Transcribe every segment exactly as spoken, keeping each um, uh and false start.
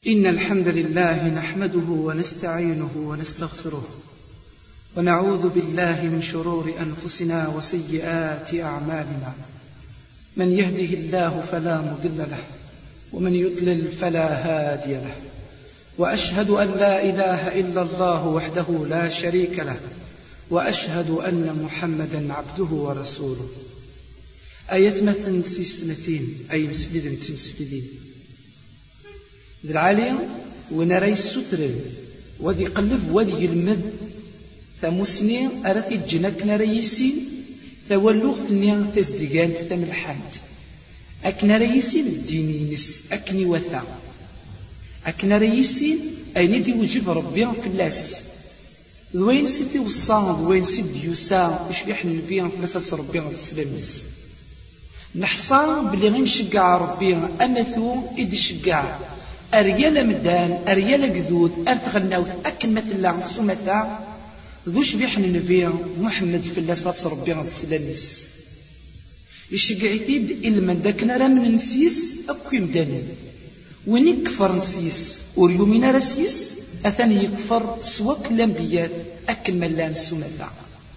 إن الحمد لله نحمده ونستعينه ونستغفره ونعوذ بالله من شرور أنفسنا وسيئات أعمالنا. من يهده الله فلا مضل له ومن يضلل فلا هادي له، وأشهد أن لا إله إلا الله وحده لا شريك له، وأشهد أن محمدا عبده ورسوله. آيات مثلا سيسمتين أي مسفلين تمسفلين ذي العالي ونرى الستر وذي قلب وذي المد ثمسني أرثي الجنك نريسين ثولوغ ثنيا تزدقان تملحانت أكن ريسين الديني نس أكني وثا أكن ريسين أين دي وجب ربي في اللاس ذوين سيدي وصان ذوين سيدي يوسا وش بيحن البيان في لسات ربي السلاميس نحصان بلي غنشقع ربي أمثو إدي شقع أريال مدان أريال قذود أرتغناوت أكن مثلا سمثا ذوش بيحن النبي محمد في الله صلى ربي عليه السلاميس يشقعيتيد إلمن داكنا راه من نسيس أكو يمداني وين يكفر نسيس وريومينا رسيس أثاني يكفر سواك الأنبياء أكن ملان سمثا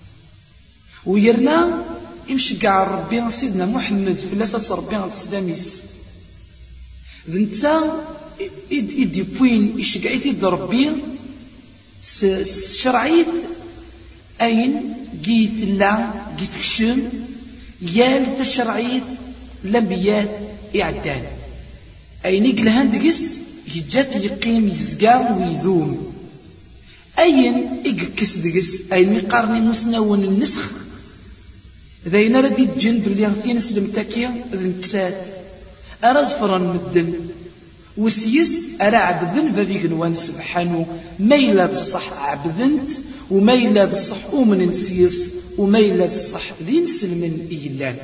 ويرنا يمشقع ربي سيدنا محمد في الله صلى ربي عليه السلاميس ذنتا إدي بوين يشقعيتيد ربي شرعيت أين جيت لا جيت كشم يال تشرعيت لبيات إعدان أين يقل هندقس يجات يقيم يزقام ويذوم أين إقكس دقس أين يقارني مسنون النسخ ذين ردي الجنب اللي غتين سلمتاكيا ذنتسات أراد فرن مدن وسيس أرى عبذن بابي قنوان سبحانه ميلا بالصح عبذنت وميلا بالصح أمن نسيس وميلا بالصح ذين سلمن إيلان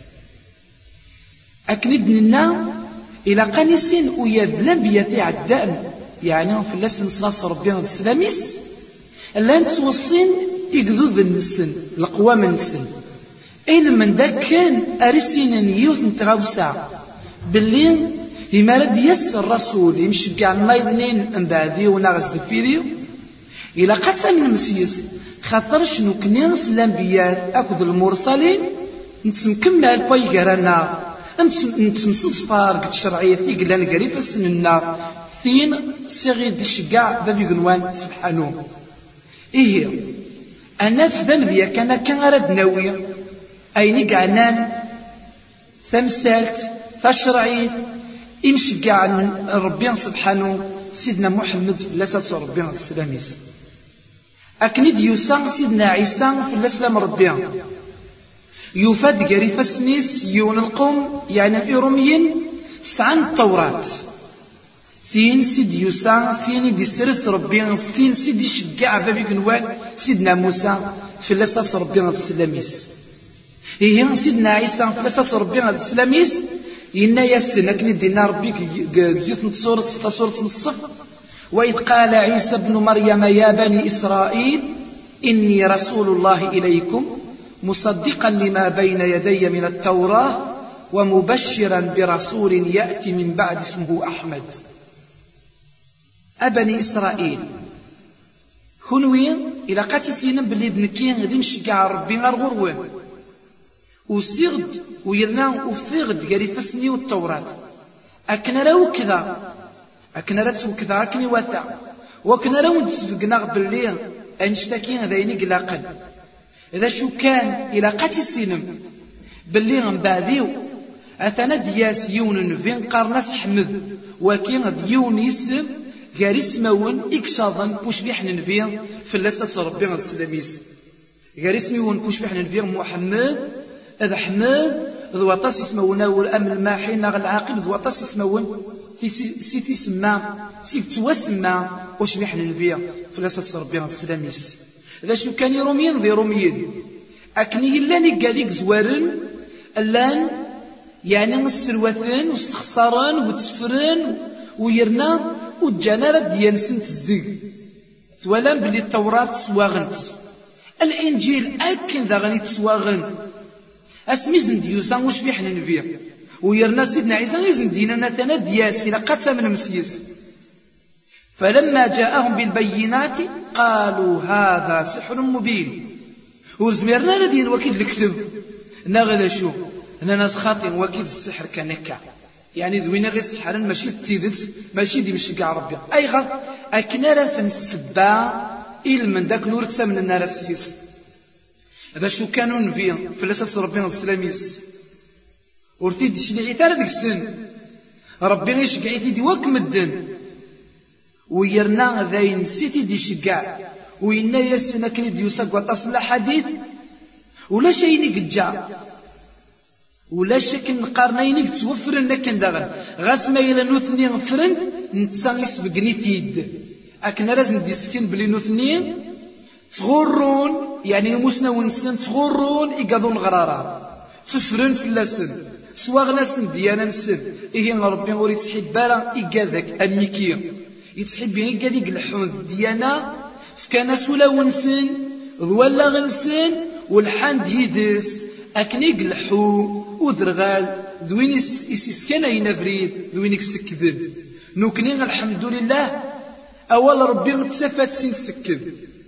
أكندنا إلى قانسين وياد لنبيا عدان يعني في اللسن صلاة ربنا السلاميس اللان توصين يقذوذ النسن القوام النسن أين من ذاك كان أرسين يوث نتغوسا بالليل لما رد يسر الرسول يمشقع النايضنين انبعدي ونغز دفيريو إلا قد من المسيس خاطرش نكنيس الأنبياء أكد المرسلين نتسمكمل الباي قرانا نتسمسد فارق تشرعية يقلان قريب السننا ثين صغير دشقع بابي قنوان سبحانه إيه أنا في ذنبيا كان كان غرد ناوي أين قعنان ثمسالت فشرعية يمشقع ربنا سبحانه سيدنا محمد في الله ربنا السلاميس أكنيد يوسان سيدنا عيسى في الله سلام ربنا يوفاد قريفة سنيس يون القوم يعني الإيروميين سعن التوراة ثين سيد يوسى ثين دي سرس ربنا ثين سيد يشقع بابي قنوان سيدنا موسى في الله ربنا السلاميس هي سيدنا عيسى في الله ربنا السلاميس إن يسن أكن دينا ربي جثنت سورة ستة سورة الصف وإذ قال عيسى ابن مريم يا بني إسرائيل إني رسول الله إليكم مصدقا لما بين يدي من التوراة ومبشرا برسول يأتي من بعد اسمه أحمد. أبني إسرائيل هنوين إلى قاتسين باللي بنكين غدي مشقع ربي غير غروين وسيغد ويرنا وفيغد قالي فسني والتوراة أكن راو كذا أكن راتو كذا أكني واثا وكن راو نتسفقنا بالليل أنشتاكين ذيني قلاقا إذا شو كان إلى قاتي سينم بالليل بعديو أثنا دياس يون نفين قارناس حمد وكين ديون يسم قال اسمون إكشاضا بوش بيحن نفين في اللسة ربنا السلاميس قال اسمون بوش بيحن نفين محمد هذا حماد ذو وطاس يسمونه والأمن الماحي ناغ العاقل ذو وطاس يسمون سي تسمى سي توسمى واش بيحن النبي في لاسات ربي السلاميس لا شو كان يروميين ذي روميين أكني لاني قاليك زوارن اللان يعني السلوثن واستخسارن وتسفرن ويرنا والجنارة ديال سنت صدق ثوالان بلي التوراة سواغنت الإنجيل أكن ذا غني تسواغن اسمي ديوسا واش بيحنا نبيع ويرنا سيدنا عيسى يزن دينا نتنا دياس إلى قتا من مسيس فلما جاءهم بالبينات قالوا هذا سحر مبين. وزميرنا ندين وكيد الكتب نغذا شو أنا ناس خاطئ وكيد السحر كنكا، يعني ذوينا غير سحرا ماشي تيدت ماشي دي مشي كاع ربي أي غا أكنا رافن السبا إل من داك نور تسمن النار سيس هذا شو كانوا نبي فلسة ربنا السلاميس ورتيد شنعي تالا ديك السن ربي يشقعي تيدي وك مدن ويرنا ذاين سيتي دي شقع وينا يسنا كني ديوساق وتصل حديث ولا شيء نقجع ولا شك نقارنينك توفر لك ندغل غاس ما إلا نوثني فرند نتسان يسبقني تيد أكنا لازم ديسكن بلي نوثني تغرون يعني مسنا ونسن تغرون إيقاضون غرارا تفرن في اللسن سواغ لسن ديانا نسن إيه ربي غوري تحب بالا إيقاذك أميكي يتحب بين إيقاذيك الحون ديانا فكان سولا ونسن ذولا غنسن والحان ديدس أكنيق الحو ودرغال دوين يسكن أين فريد دوين يكسكذب نوكني الحمد لله أول ربي تسفت سين سكذ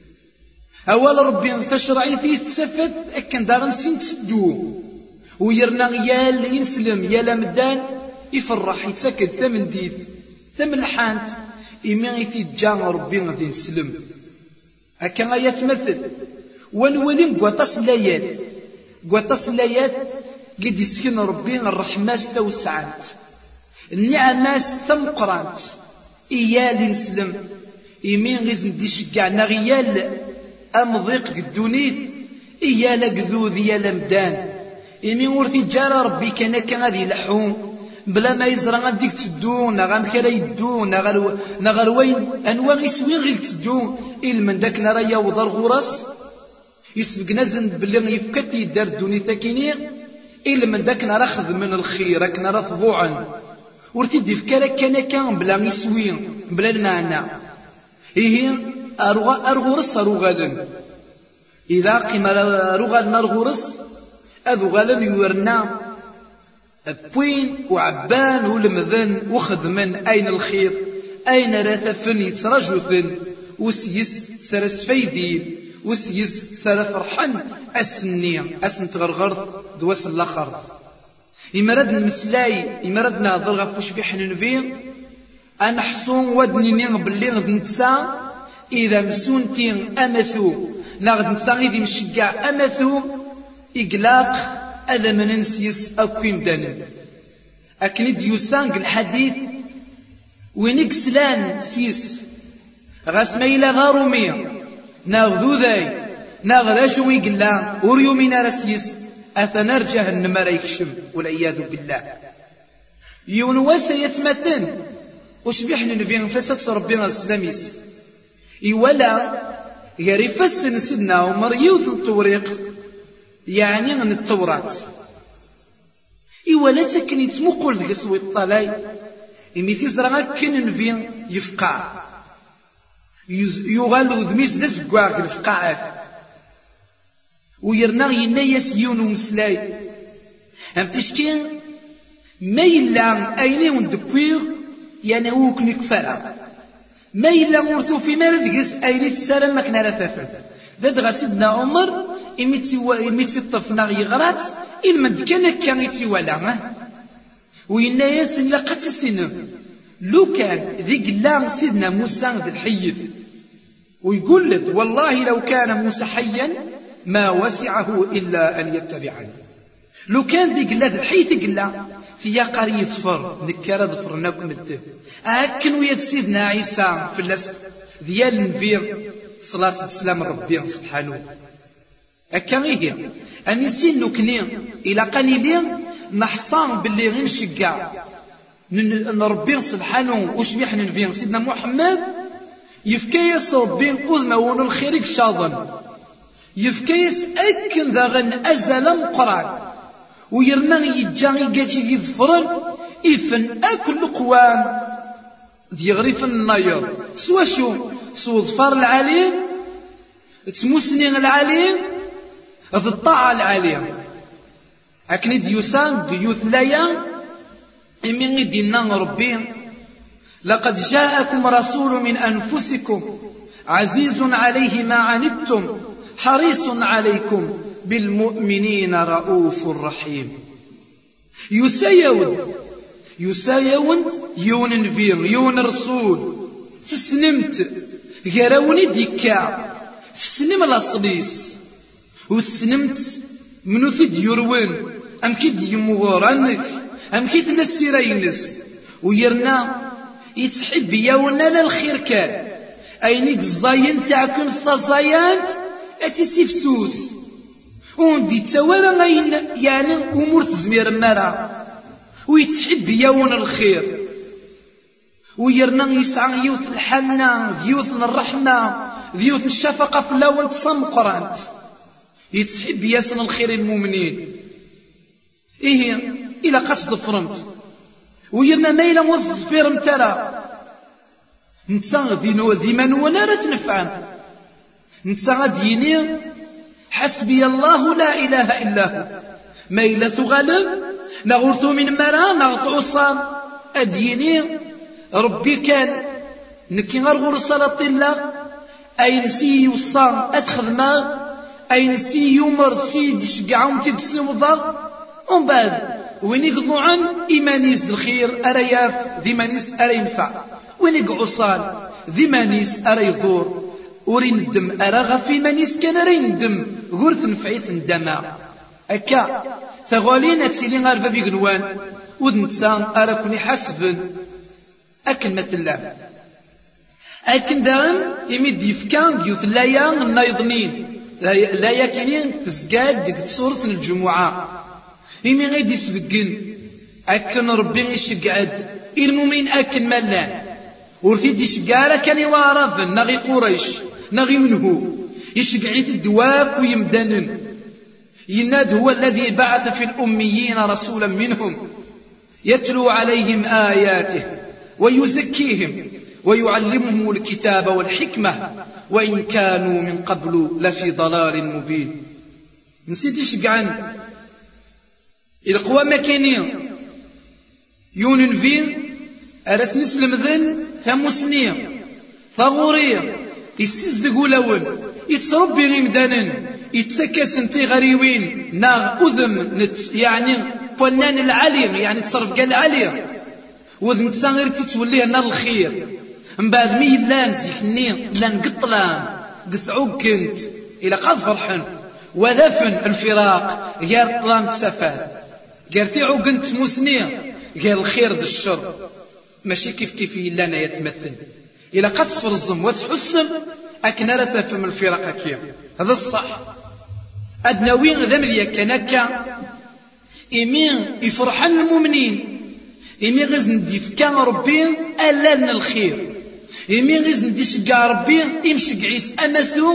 أول ربي تشرعي في تسفت أكن داغن سين تسدو ويرنا يال ينسلم يا مدان يفرح يتسكد ثمن ديث ثمن حانت إما يتجان ربي غادي نسلم هكا غاية تمثل ونولي قوطاس لايات قوطاس لايات قد يسكن ربي الرحمة توسعت النعمة تمقرانت إيال نسلم إيمين غيزن دي شقعنا غيال أمضيق قدونيت إيال قذوذ يا مدان إيمين ورثي جارة ربي كان كان غادي يلحون بلا ما يزرع غاديك تدون نغام كلا يدون نغال نغال وين أنواع يسوين غير تدون إلمن داك نرى يوضر غرس يسبق نزن باللي يفكت يدار دوني تاكيني إلمن داك نرى خذ من الخير راك نرى فضوعا ورثي دي فكرك كان كان بلا يسوين بلا المعنى إيه أرغى أرغرس أرغالا إذا قيم أرغال نرغرس أذو غالا يورنا بوين وعبان ولمذن وخدمن أين الخير أين راثفن يترجثن وسيس سرس فيدي وسيس سر فرحن أسنية أسن تغرغر دواس الآخر إمراد المسلاي إمراد نهضر غفوش بيحن نبي أنا حصون ودني نيغ باللي غد نتسا إذا مسونتين أمثو نغد نتسا غيدي مشقع أمثو إقلاق هذا من نسيس أكوين دانا أكني ديوسانق الحديث وينك سلان سيس غاسميلا غارومية ناغذو ذاي ناغذاشو يقلا وريومينا رسيس أثنار جهنم رايكشم والعياذ بالله يونواسا يتمثل وش بيحن نبين فلسة ربنا السلاميس إيوالا غير فسن سيدنا عمر يوث الطوريق يعني من التوراة إيوالا تكن يتمقل ذي سوي الطلاي إمي تزرع كن نبين يفقع يغالو ذميس دسقواغ الفقاعات ويرنا ينايس يونو مسلاي هم تشكين ما يلا أيني وندكوير يعني هو كنك فرع ما يلا مرثو في مرد قس أيني تسالم ما كنا رثافت ذا سيدنا عمر إميتي الطفنا يغرات إلمن كان كان يتوالا وينايس إلا قد السنة لو كان ذيك الله سيدنا موسى ذي الحيف ويقول لك والله لو كان موسى حيا ما وسعه إلا أن يتبعني لو كان ذيك الله ذي الحيث قلا في قرية فر ذكر ظفرناكم الدب أكن ويد سيدنا عيسى في اللسل ديال النبي صلاة السلام ربي سبحانه أكا هي أن يسين نكني إلى قليلين نحصان باللي غير نشقع نربي سبحانه وش بيحن نبي سيدنا محمد يفكيس ربي أذما ون الخير شاظن يفكيس أكن ذا غن أزل مقران ويرنا يجاني قاجي ذي ظفرن إفن أكل قوام ذي غريف النير سوا شو سوا ظفار العليم تمسنين العليم ذي الطاعة العليم أكن ديوسان قيوث لايا إمين دينا ربي لقد جاءكم رسول من أنفسكم عزيز عليه ما عنتم حريص عليكم بالمؤمنين رؤوف رحيم. يسايود يسايود يون نفير يون رسول تسنمت غراوني ديكا تسنم الأصليس وتسنمت منو ثد يروين أم كد يمغور أنك أم كد نسيرينس ويرنا يتحب يونا للخير كان أينك الزاين تاعكم الزايانت أتي سيفسوس وندي تسوالا غين يعني أمور تزمير مرا ويتحب يونا الخير ويرنا يسعى يوث الحنة ذيوث الرحمة ذيوث الشفقة في اللون تصم قرانت يتحب ياسن الخير المؤمنين. إيه إلا قصد فرمت ويرنا ميلا وظفير مترا نتسا ذي ذي من ولا راه تنفعم نتسا ديني حسبي الله لا إله إلا هو ميلا ثغلب نغرثو من مرا نغطعو صام أديني ربي كان نكي غرغر صلاة الله أي نسي يوصام أدخل ما أي نسي يمر سيد شقعهم تدسوضا ومن بعد وين يقضوا عن إيمانيس الخير أرياف ذي مانيس أرى ينفع وين يقعوا صال ذي مانيس أرى يضور ورين الدم أرى غفي مانيس كان أرى يندم غرث نفعيت ندما أكا ثغالين أتسيلين غارفة بيقنوان وذنتسان أرى كوني حسب أكن مثل الله أكن دارن يمد يفكان ديوث لايا النايضنين لايا كينين تزقاد ديك سورة الجمعة إمي غيدي سبقن أكن ربي يشقعد المؤمن أكن ملان ورثيد يشقارا كان يوارفن نغي قريش نغي منه يشقعيت الدواك ويمدنن يناد هو الذي بعث في الأميين رسولا منهم يتلو عليهم آياته ويزكيهم ويعلمهم الكتاب والحكمة وإن كانوا من قبل لفي ضلال مبين. نسيت يشقعن القوى مكانين يونن فين أرس نسلم ذن ثمسنين ثغورية يسزدقوا لون يتصربي غيمدانن يتسكس انتي غريوين ناغ أذم نت يعني فنان العلي يعني تصرف قال علي وذن تسانغير تتوليه نار الخير من بعد مي لان زيكني لان قطلان قثعوك كنت إلى قد فرحن وذفن الفراق غير طلام تسفاد قرتيعو قنت مسني قال الخير ذا الشر ماشي كيف كيف لنا يتمثل إلى قد فرزم وتحسم أكنرة تفهم الفراق كيف هذا الصح أدناوين ذمذيا كنكا إمين يفرحن المؤمنين إمين غزن ديفكان ربين ألالنا الخير إمين غزن ديشقا ربين إمشق عيس أمثو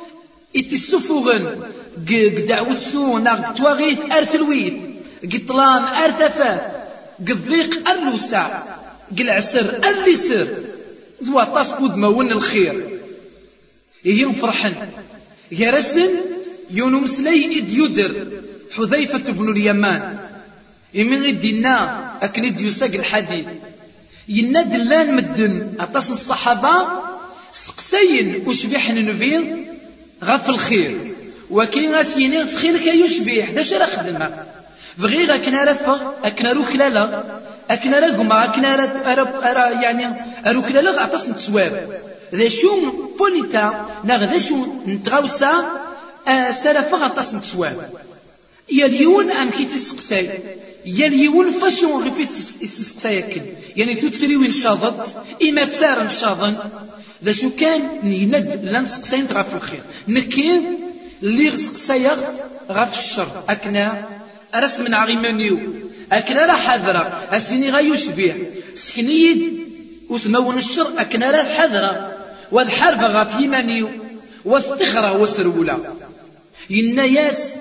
إتسفوغن قدع وسو ناغ تواغيث أرثلويث قطلان أرثفات قضيق أرلوسع قلعسر أرلسر ذو تصقود مون الخير إيهم فرحن يرسن يونو مسلي إد يدر حذيفة بن اليمان إمين غدنا أكنيد يساق الحديث يناد اللان مدن أتصل الصحابة سقسين وشبيحن نفين غف الخير وكين غاسينين تخيل كي يشبيح داش راه خدمه بغير أكنا رفق أكنا روكلالا أكنا رقما أكنا را يعني روكلالا أعتصم تسواب ذا شو بوليتا ناغ ذا شو نتغوسا سلفا أعتصم تسواب يليون أم كي تسقساي يليون فشو غفي تسقساي كن يعني تتسري وين شاضت إما تسار شاضن ذا شو كان يند لان سقساين تغاف الخير نكين اللي سقسايا غاف الشر أكنا رسم عغيمانيو أكنا راه حذرة أسيني غايوش بيه سكنيد وثمون الشر أكنا راه حذرة والحرب غاف يمانيو واستخرة وسرولة يناياس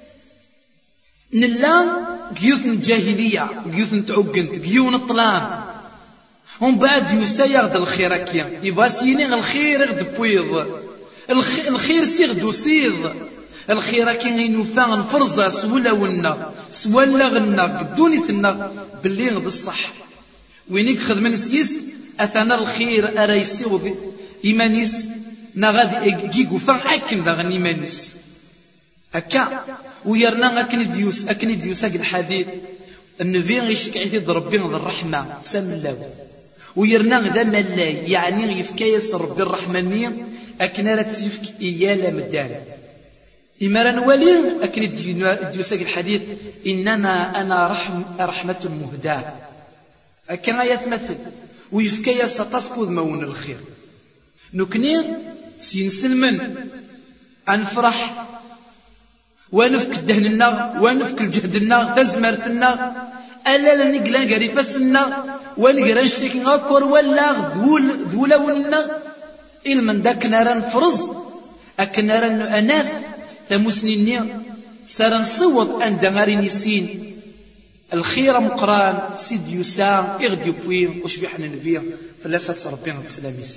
نلا قيوث الجاهلية قيوث نتعقنت قيون الطلام هم بعد يسايغد الخير كيا يباسيني الخير غد بويض الخير سيغدو سيض الخير كي ينوفا الفرزة سولا ونا سولا غنا قدوني ثنا باللي غد الصح وينيك خدمن سيس أثنى الخير أريسيو إيمانيس نغادي كيكو فان أكن ذا إيمانيس أكا ويرنا أكن ديوس أكن ديوس أكن الحديث النبي يشكي ربي الرحمة تسمى الله ويرنا ذا ملاي يعني يفكيس ربي الرحمنية أكن لا تسيفك إيالا مدان إمارا ولي أكن ديوس أكن الحديث إنما أنا رحم رحمة مهداة أكن يتمثل ويفكيس تسقط مون الخير نكني سينسلمن أنفرح ونفك الدهن النار ونفك الجهد النار تزمرت النار ألا لنقلا قريفة النار ونقرا نشتكي غاكور ولا ذول ذولا ولنا إلمن داك نارا نفرز أكنارا أناف ثمسنيني سارا نصوت أن دغاري نسين الخير مقران سيد يسام اغدي بوين وش بيحنا نبيه فلا ساتس ربنا السلاميس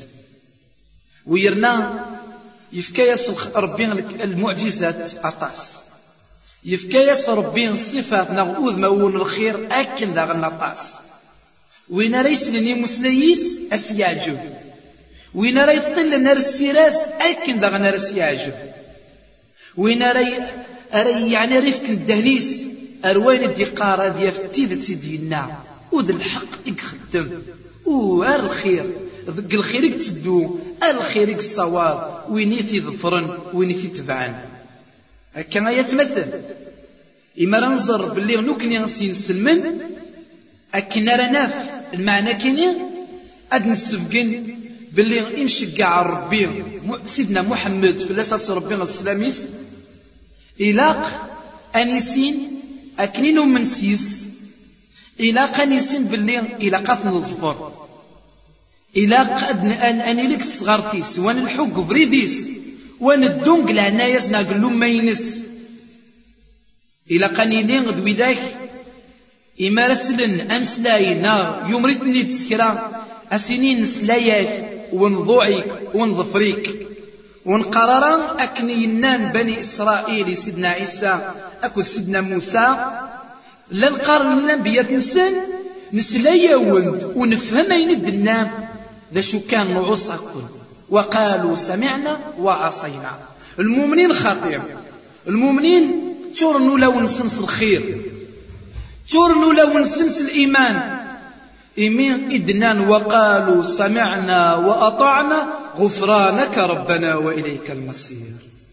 ويرنا يفكيس ربنا المعجزات أطاس يفكيس ربنا الصفات نغوذ مون الخير أكن ذا النطاس وين ليس لني مسليس أسياجب وين راه يطل نار السراس أكن ذا نار السياجب وين راه يعني رفك الدهليس أروين الدقارة ديال فتيدة ديالنا ود الحق يخدم وار الخير ذق الخير يتسدو الخير الصواب وينيتي ظفرن وينيتي تبعن هكا يتمثل إما ننظر باللي نكني نسين سلمن أكنا رناف المعنى كيني أد نسفقن باللي إنشقع ربي سيدنا محمد في لاسات ربنا السلاميس إلاق أنيسين أكنينو من سيس إلاق أنيسين باللي إلاقات نظفر إلاق أدن أن أني لك صغارتيس وان الحق بريديس وان الدونق لعنايس ناقلو ما ينس إلاق أنيني غدوي ذاك إما رسلن أمسلاينا يمرتني تسكرا أسنين نسلاياك ونضوعيك ونظفريك ونقررا أكني ينان بني إسرائيل سيدنا عيسى أكو سيدنا موسى للقرن الأنبياء نسن نسلايا وند ونفهم أين الدنام ذا شو كان نعوص أكل وقالوا سمعنا وعصينا المؤمنين خطير المؤمنين تورنوا لو نسنس الخير تورنوا لو نسنس الإيمان إيمين إدنان وقالوا سمعنا وأطعنا غفرانك ربنا وإليك المصير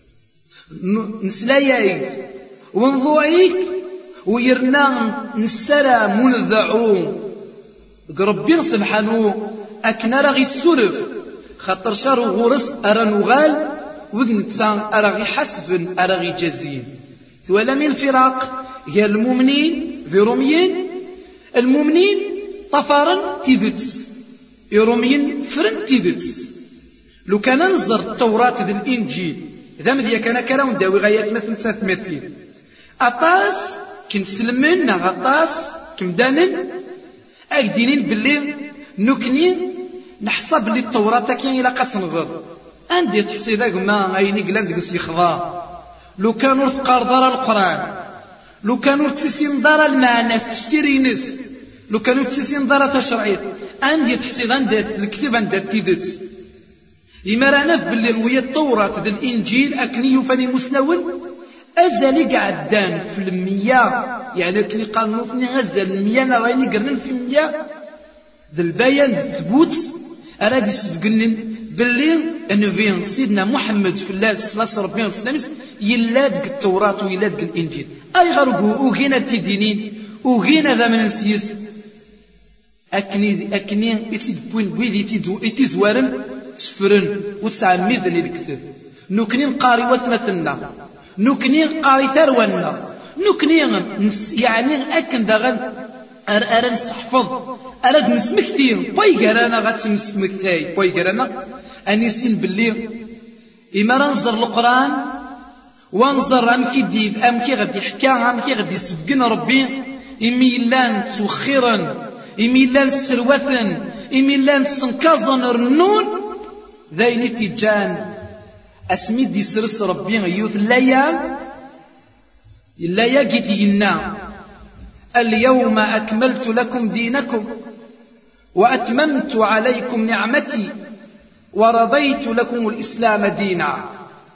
نسلايايد ونضوعيك ويرنا نسرى منذعون ربي سبحانه أكنا رغي السرف خاطر شارو غورس أرى نغال وذن تسان أرغي حسب أرغي جزين ولم الفراق هي المؤمنين في روميين المؤمنين طفارا تيدتس يروميين فرن تيدتس لو كان ننظر التوراة ذي الإنجيل ذا مذيا كان كراون داوي غايات مثل ثلاثمائة أطاس كنسلمن غطاس كمدانن أكدينين باللي نكني نحسب لي التوراة كان إلا قد تنغر عندي تحسي ذاك ما غايني قلان دقس يخضا لو كانوا تقار دار القرآن لو كانوا تسيسين دار المعنى تفسيرينس لو كانوا تسيسين دار تشرعيت عندي تحسي عندي الكتاب عندي تيدت لما رانا باللي ويا التوراة ذا الإنجيل أكني فاني مسنون أزالي قعدان في المية يعني كني قال نوثني غزال المية أنا غايني قرنن في المية ذا البيان تبوت أراد يسفقنن باللي أنه سيدنا محمد في الله صلاة ربنا السلام يلاد التوراة ويلاد الإنجيل أي غرقو وغينا تيدينين وغينا ذا من نسيس أكني أكني إتيد بوين بويدي تيدو إتيزوارن سفرن وتسعى ميذن الكتاب نكني نقاري وثمتنا نكني قاري ثرونا نكني يعني أكن دغن أرى نستحفظ أراد نسمكتين باي قرانا غات نسمكتاي باي قرانا أني سين باللي إما ننظر القرآن وانظر أمكي ديف أمكي غادي يحكى أمكي غادي يسبقنا ربي إمي لان تسخيرا إمي لان سروثا إمي لان سنكازن رنون ذايني تيجان أسمي دي سرس ربي يوث الليال الليال قيت ينا اليوم أكملت لكم دينكم وأتممت عليكم نعمتي ورضيت لكم الإسلام دينا.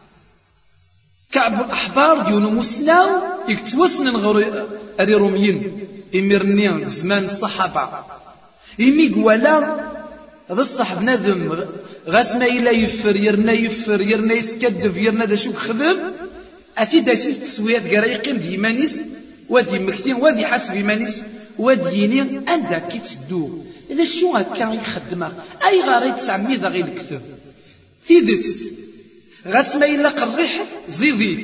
كعب الأحبار ديونو مسلاو يكتوسن غري روميين إميرنيان زمان الصحابة إمي قوالا هذا الصحب نذم غاسما إلا يفر يرنا يفر يرنا يسكدف يرنا دا شوك خذب أتي دا تسويات قرا يقيم دي مانيس ودي مكتين ودي حسب مانيس وديني أندا كي تدو إذا شو هكا يخدمها أي غاري تسعمي ذا غير الكتب تيدت غاسما إلا قريح زيديت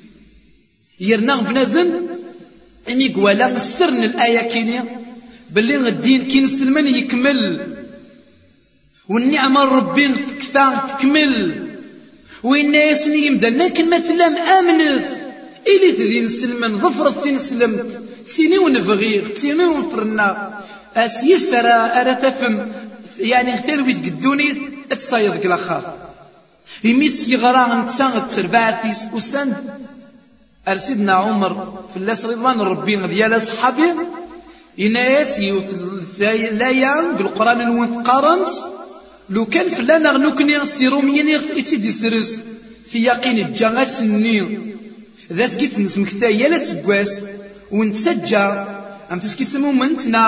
يرنا بنادم إمي قوالا قصرن الآية كينيا باللي الدين كي نسلمن يكمل والنعمة ربي كثا تكمل وإن يسني يمدلنا كلمة لام آمنت إلي تذي نسلمن ظفرت تنسلمت تسيني ونفغير تسيني ونفرنا أسيسر أرى تفهم يعني اختار ويتقدوني اتصايد كلاخار يميت يغرا نتساغ تربعتيس وسند أرسيدنا عمر في اللاس رضوان ربي ديال أصحابي إناياس يوث لايان بالقرآن الوانت قارنس لو كان فلان أغنو كني السيروميين يتيدي سرس في يقين الجغاس النيل ذات قيت نسمكتا يالا سبواس ونتسجى أم تسكي تسمو منتنا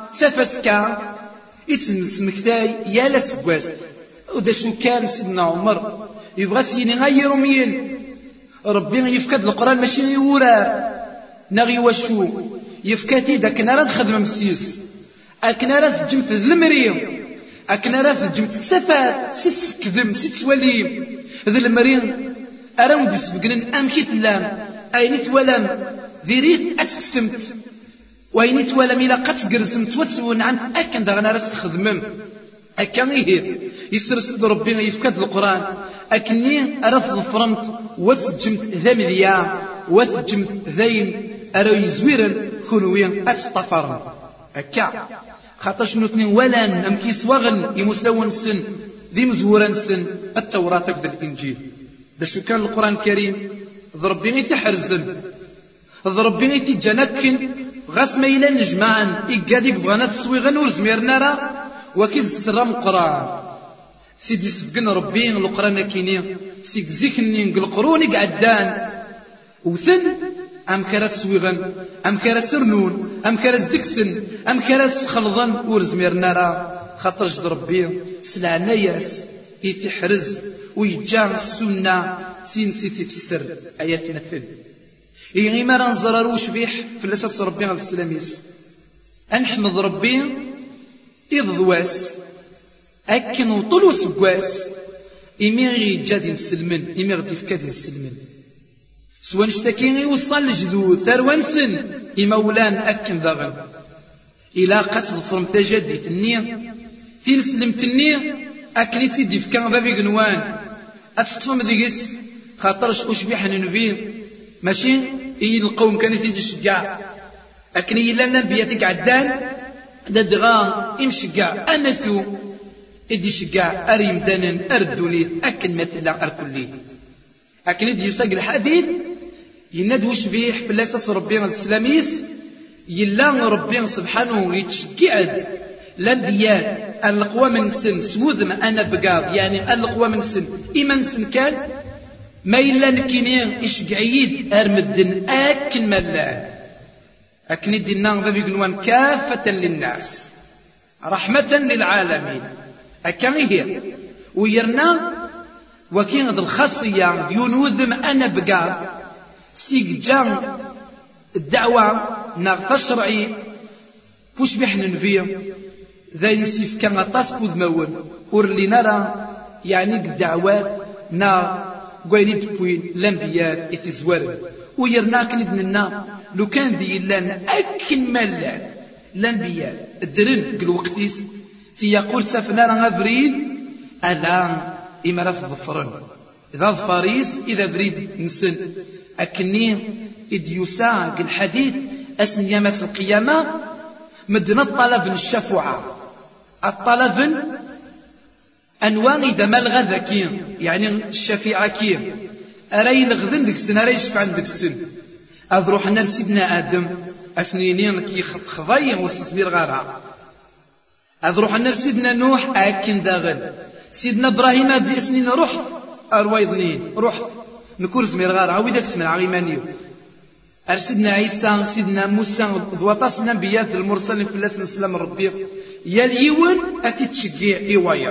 تفسكا يتنسمكتا يالا سبواس ودا شو كان سيدنا عمر يبغى سيني غير روميين ربي يفكد القرآن ماشي يورا نغي وشو يفكاتي داك نرا تخدم مسيس اكنا راه تجمت المريم اكنا راه تجمت تسافر ست كذم ست وليم ذا المريم اراو ديسبقن امشيت لام اينيت ولام ذيريت اتكسمت واينيت ولام الى قتقرسمت وتسون عن اكن دا انا راس تخدمم اكن يهير يسرسد ربي يفكد القرآن اكني ارفض فرمت وتجمت ذا مذيا وتجمت ذين أرو يزويرن كونوين أتطفرن أكا خاطش نوتني ولن أم كيسوغن يمسلون سن ذي مزورن سن التوراة كذا الإنجيل دا شو كان القرآن الكريم ضربي غيثي حرزن ضربي غيثي جنكن غاس ميلا نجمان إيقاديك بغانا تسويغن ورزميرنا را وكيد السرام قرآن سيدي سبقنا ربي القرآن كيني سيك زيكني القروني قعدان وثن أم كرات سويغن أم كرات سرنون أم كرات دكسن أم كرات خلظن ورزميرنا را خاطر جد ربي سلعنا ياس يتحرز ويجان السنة سين سيتي في السر آيات مثل إيغي ما رانزراروش بيح في لسات ربي على السلاميس أنحمد ربي إضواس أكن وطلو سقواس إمي غي جاد نسلمن إمي غدي فكاد نسلمن سوان اشتكيني وصل الجدود ثروان سن إمولان أكن ذغن إلا قتل فرمتا جديت النية تين سلمت النية أكني تيدي فكان ذا بيقنوان أتطفم ذيكس خاطرش أشبيح ننفين ماشي إي القوم كان يتيجي شقاع أكني إلا نبياتك عدان ددغان إمشقاع أمثو إدي شقاع أريم دانن أردوني أكن مثلا أركلي أكن إدي يساق الحديد يندوش بيه في الأساس ربنا السلاميس يلا ربنا سبحانه يتشقعد الأنبياء القوى من سن سوذ ما أنا بقاض يعني القوى من سن إيمان سن كان ما إلا نكينين إشقعيد أرمدن أكن ملان أكن إدي النام ذا بيقنوان كافة للناس رحمة للعالمين أكن هي ويرنا وكين ذا الخاصية ينوذم أنا بقاض سيك جان الدعوة ناغ تشرعي فوش بيحنا نفيا ذا يسيف كان غطاس بوذ مول ورلي نرى يعني الدعوات نا قويني تبوين الانبياء يتزوار ويرنا كندن النا لو كان ذي لان أكن ملان الانبياء الدرن قل وقتيس في يقول سافنا راه بريد الان إمارات ظفرن إذا ظفاريس إذا بريد نسن أكني إديوسا الحديث أسن يامات القيامة مدنا الطلب الشفوعة الطلب أنواع إذا ما الغذا كيم يعني الشفيعة كيم أري الغذن ديك السن أري يشفع عندك السن أذروحنا لسيدنا آدم أسنينين كي خضي وستصبير غارة هذا روح النار سيدنا نوح أكن داغل سيدنا إبراهيم هذه سنين روح أرويضنين روح نكرز مرغار عويدة تسمى العغيمانيو سيدنا عيسى سيدنا موسى ذواطاس النبيات المرسلين في الله سلام ربي يا اليون أتتشجيع إيوايا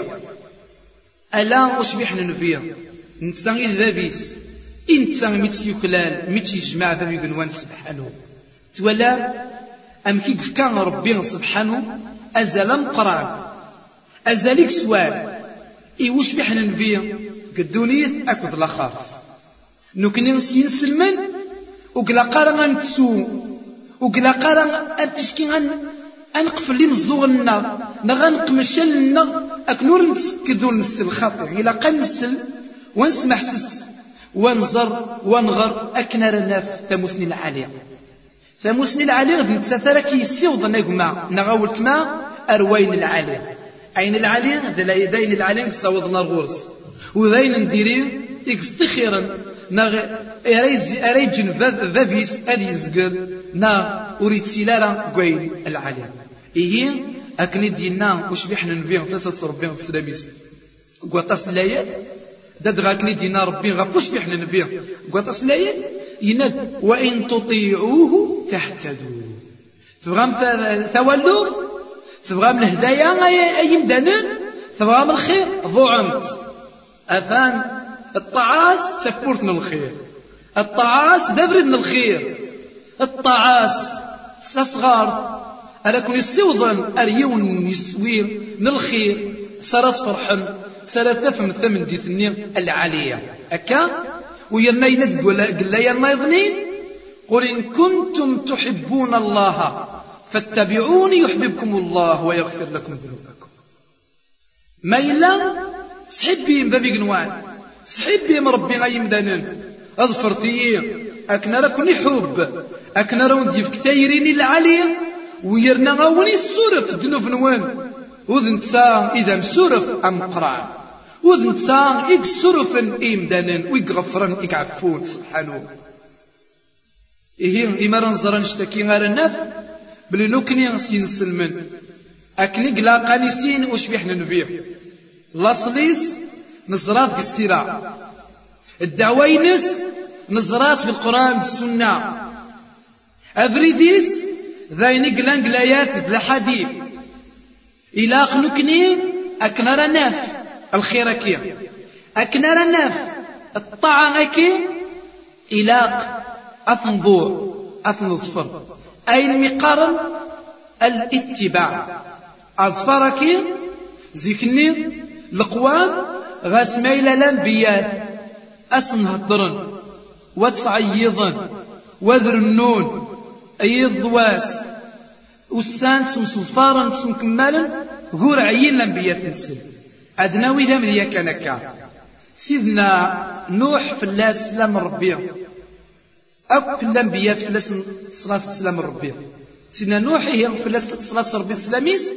ألا أشبح ننفيا نتسانغي ذابيس إنتسان ميتي يكلال ميتي يجمع ذابي قنوان سبحانه تولا أم كي كان ربي سبحانه أزال مقران أزاليك سؤال إي وش بحنا نفيا قدونيت أكد الأخر نوكني نسين سلمان وقلا قارا نتسو وقلا قارا أتشكي غن أنقفل لي مزوغنا نغنقمشل لنا أكنور نتسكدو نسل خاطر إلا قال نسل ونسمع سس ونزر ونغر أكنا رناف ثموسني العالية ثموسني العالية غد نتساثر كي يسيوض نغمى نغاولت ما أروين العالية عين العالية دين العالية كساوضنا الغرس وذين نديرين يكستخيرا نغ أريجن ذابيس أدي يزقر نا أريد سلالة قوين العالية إيه أكني دينا وش بيحنا نبيه ثلاثة ربين السلاميس قوطاس لايات داد غاكني دينا ربي غفوش بيحنا نبيه قوطاس لايات يناد وإن تطيعوه تهتدوا تبغام ثولوف تبغام الهدايا أي مدانين تبغام الخير ضعمت أفان الطعاس تكبرتنا الخير الطعاس دبردنا الخير الطعاس سصغار أنا كون يسوضن أريون يسوير نالخير صارت فرحا صارت تفهم ثمن دي ثنين العالية أكا ويرنا يندق ولا قل يرنا يظنين قل إن كنتم تحبون الله فاتبعوني يحببكم الله ويغفر لكم ذنوبكم ما إلا سحبي بابي قنوان سحبي مربي غاي مدانن أظفرتي أكنا راكوني حب أكنا راون ديف كتايريني العالية ويرنا غاوني السورف دنوف نوان وذن تسا إذا مسورف أم قران وذن تسا إيك سورفن إيم دانن ويك غفرن إيك عفون سبحانه إيه إما رنزران اشتكي غير النف بلي نوكني غسين السلمن أكني قلا قانيسين وش بيحنا نفيه لاصليس نزرات في السيرة الدعوينس نزرات في القرآن السنة أفريديس ذاين قلان قلايات ذا حديث إلا أخنكني أكنا رناف الخير كي أكنا رناف الطاعة كي إلا أثنضوع أثنظفر أين مقارن الاتباع أظفرك زيكني القوام غاسميل الأنبياء أسن هضرن وتصعيضن وذرنون أي الضواس والسان سن صفارا سن كمالا غور عين الأنبياء تنسل أدناوي ذا مذيا كان كا سيدنا نوح في الله سلام ربي أكل الأنبياء في الله صلاة سلام ربي سيدنا نوح هي في الله صلاة ربي سلاميس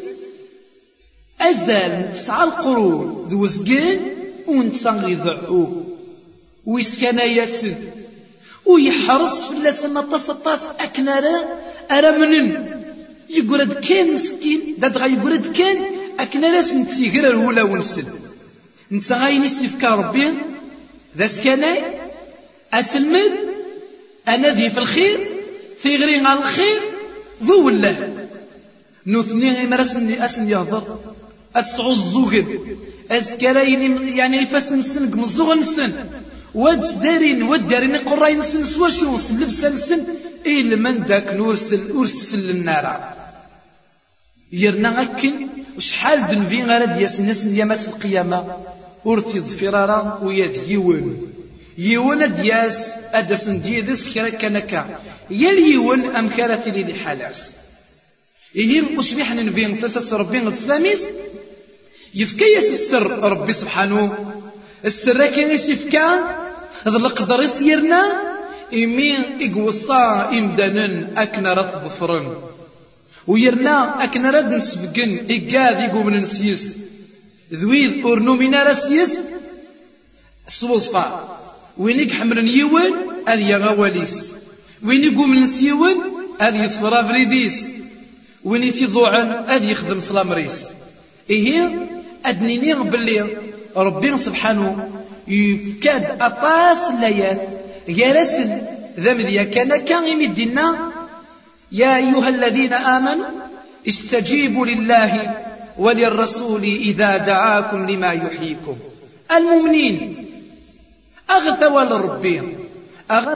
أزال تسعى القرون ذو زقين ونتسان يضعوه ويسكن ياسن ويحرص في الله سنة طاس طاس أكنارا أرى منن يقول هاد كان مسكين داد غا يقول هاد كان أكنارا سنتي غير الولا ونسل نتا غاي نسيف كربي ذا سكناي أسلمد أنا ذي في الخير في غير على الخير ذو الله نوثني غير مرسني أسن يهضر أتسعو الزوغن أسكراين يعني يفسن سنق مزوغن سن واد دارين واد دارين قراين سن سوا شو سلف سلسن إيه لمن داك نورسل أرسل النار يرنا أكن وشحال دنفين غير دياس الناس ديامات القيامة ورثي ضفرارا وياد يون يون دياس أدسن ديادس كرا كنكا يا اليون أم كارتي لي لحالاس إيه وشبيح ننفين ثلاثة ربين الإسلاميس يفكيس السر ربي سبحانه السر كان يسفكان هذا القدر يسيرنا إمين إقوصا إمدانن أكنا رث ظفرن ويرنا أكنا رد نسفقن إقاذ يقو من نسيس ذويذ أورنو من رسيس الصوصفا وين يحملن يون هذه يغواليس وين يقو من نسيون هذه يطفرا فريديس وين يتضوعن أذ يخدم سلامريس إيه أدنيني باللي ربي سبحانه يكاد أطاس ليال يرسل ذمذيا كان كان يمدنا يا أيها الذين آمنوا استجيبوا لله وللرسول إذا دعاكم لما يحييكم. المؤمنين أغثوا لربي أغ...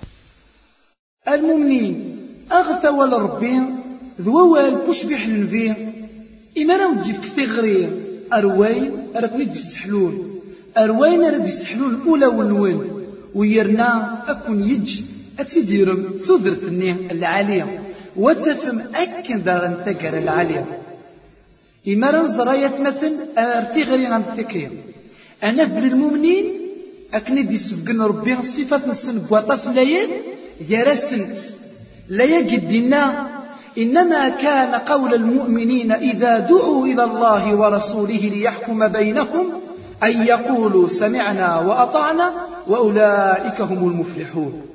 المؤمنين أغثوا لربي ذوال بوش بيحلن فيه إما راو تجيب كثير غرير أروين راكني دي السحلون أروين راه يسحلون الأولى والنوين ويرنا أكون يج أتسيديرم ثذرتني العالية وتفهم أكن دارن تقر العالية إما رنزرايات مثل أرتي غري عن الثكية أنا بل المؤمنين أكني دي سفقن ربي الصفات نسن بواطاس لايات يرسنت لا يجدنا إنما كان قول المؤمنين إذا دعوا إلى الله ورسوله ليحكم بينهم أن يقولوا سمعنا وأطعنا وأولئك هم المفلحون.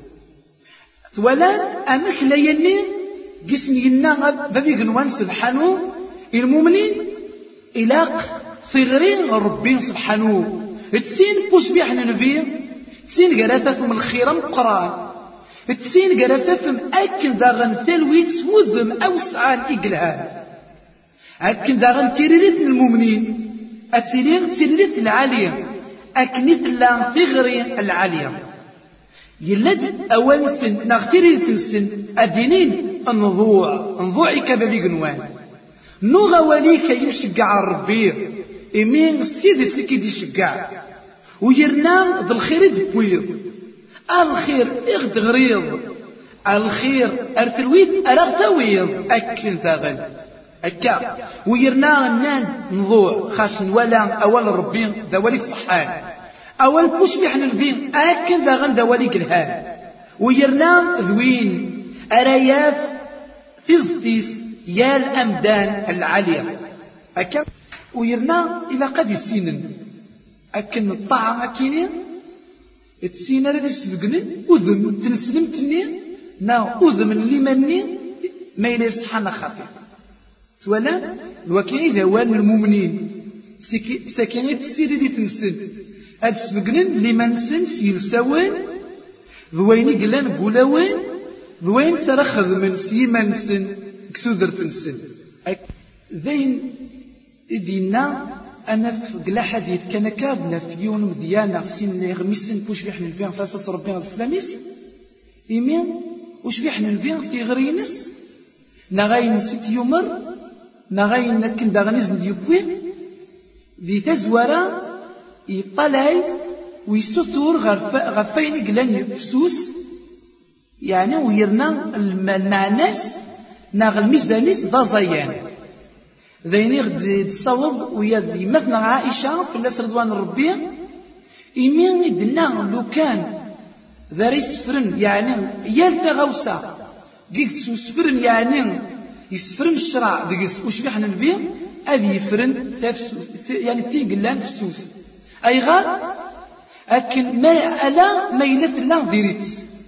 ولا أمك لا يني قسني ينا بابي قنوان سبحانه المؤمنين إلاق ثغرين ربي سبحانه تسين بوش بيحنا نبيه تسين قراثة من الخيرة مقران تسين قراثة أكن داغن ثلويت سوذم أوسعان إقلهان أكن داغن تيريت المؤمنين أتسيلين تسيليت العالية أكنت لان ثغري العالية يلد أول سن نغتريت السن أدينين انضوع انضوعي كبابي قنوان نوغا وليك يشجع الربيع إمين ستيدي سيكي دي شجع ويرنام ذا الخير دبويض الخير اغد غريض الخير ارتلويت الاغتويض أكل ذاغن أكا ويرنا النان نضوع خاشن ولا أول ربي ذواليك صحان أول بوش بيحن الفين أكن ذاغن ذواليك الهان ويرنا ذوين أرياف تزديس يا الأمدان العالية أكا ويرنا إذا قد يسينن أكن الطعام أكينين تسينا رد يسفقنن أذم تنسلم تنين نا أذم اللي مني ما يليس حنا خاطئ سوالا الوكيل ذوان المؤمنين ساكنين تسيري دي تنسن هاد سبقنن لمن سن سيلسوين ذويني قلان قولاوين ذوين سرخذ من سيمن سن كثودر تنسن ذين دينا أنا في قلا حديث كان كادنا في يوم مديانا سين غميسن كوش بيحنا الفين فاسس ربنا الإسلاميس إيمين وش بيحنا الفين في غرينس نغاين ست يومر نغاين نكن داغنيز ديوكوي ذي تزورا يطلعي ويستور غفين قلان يفسوس يعني ويرنا المعناس ناغ الميزانيس دا زيان ذيني غد تصوض ويا مثنى عائشة في الناس رضوان الربيع إيمين يدنا لو كان ذا يسفرن يعني يالتا غوصة قلت سفرن يعني يسفرن الشرع دقيس وش بيحنا نبيه أذي يفرن يعني تيقلان في السوس أي غال أكل ما ألا ميلة الله ديريت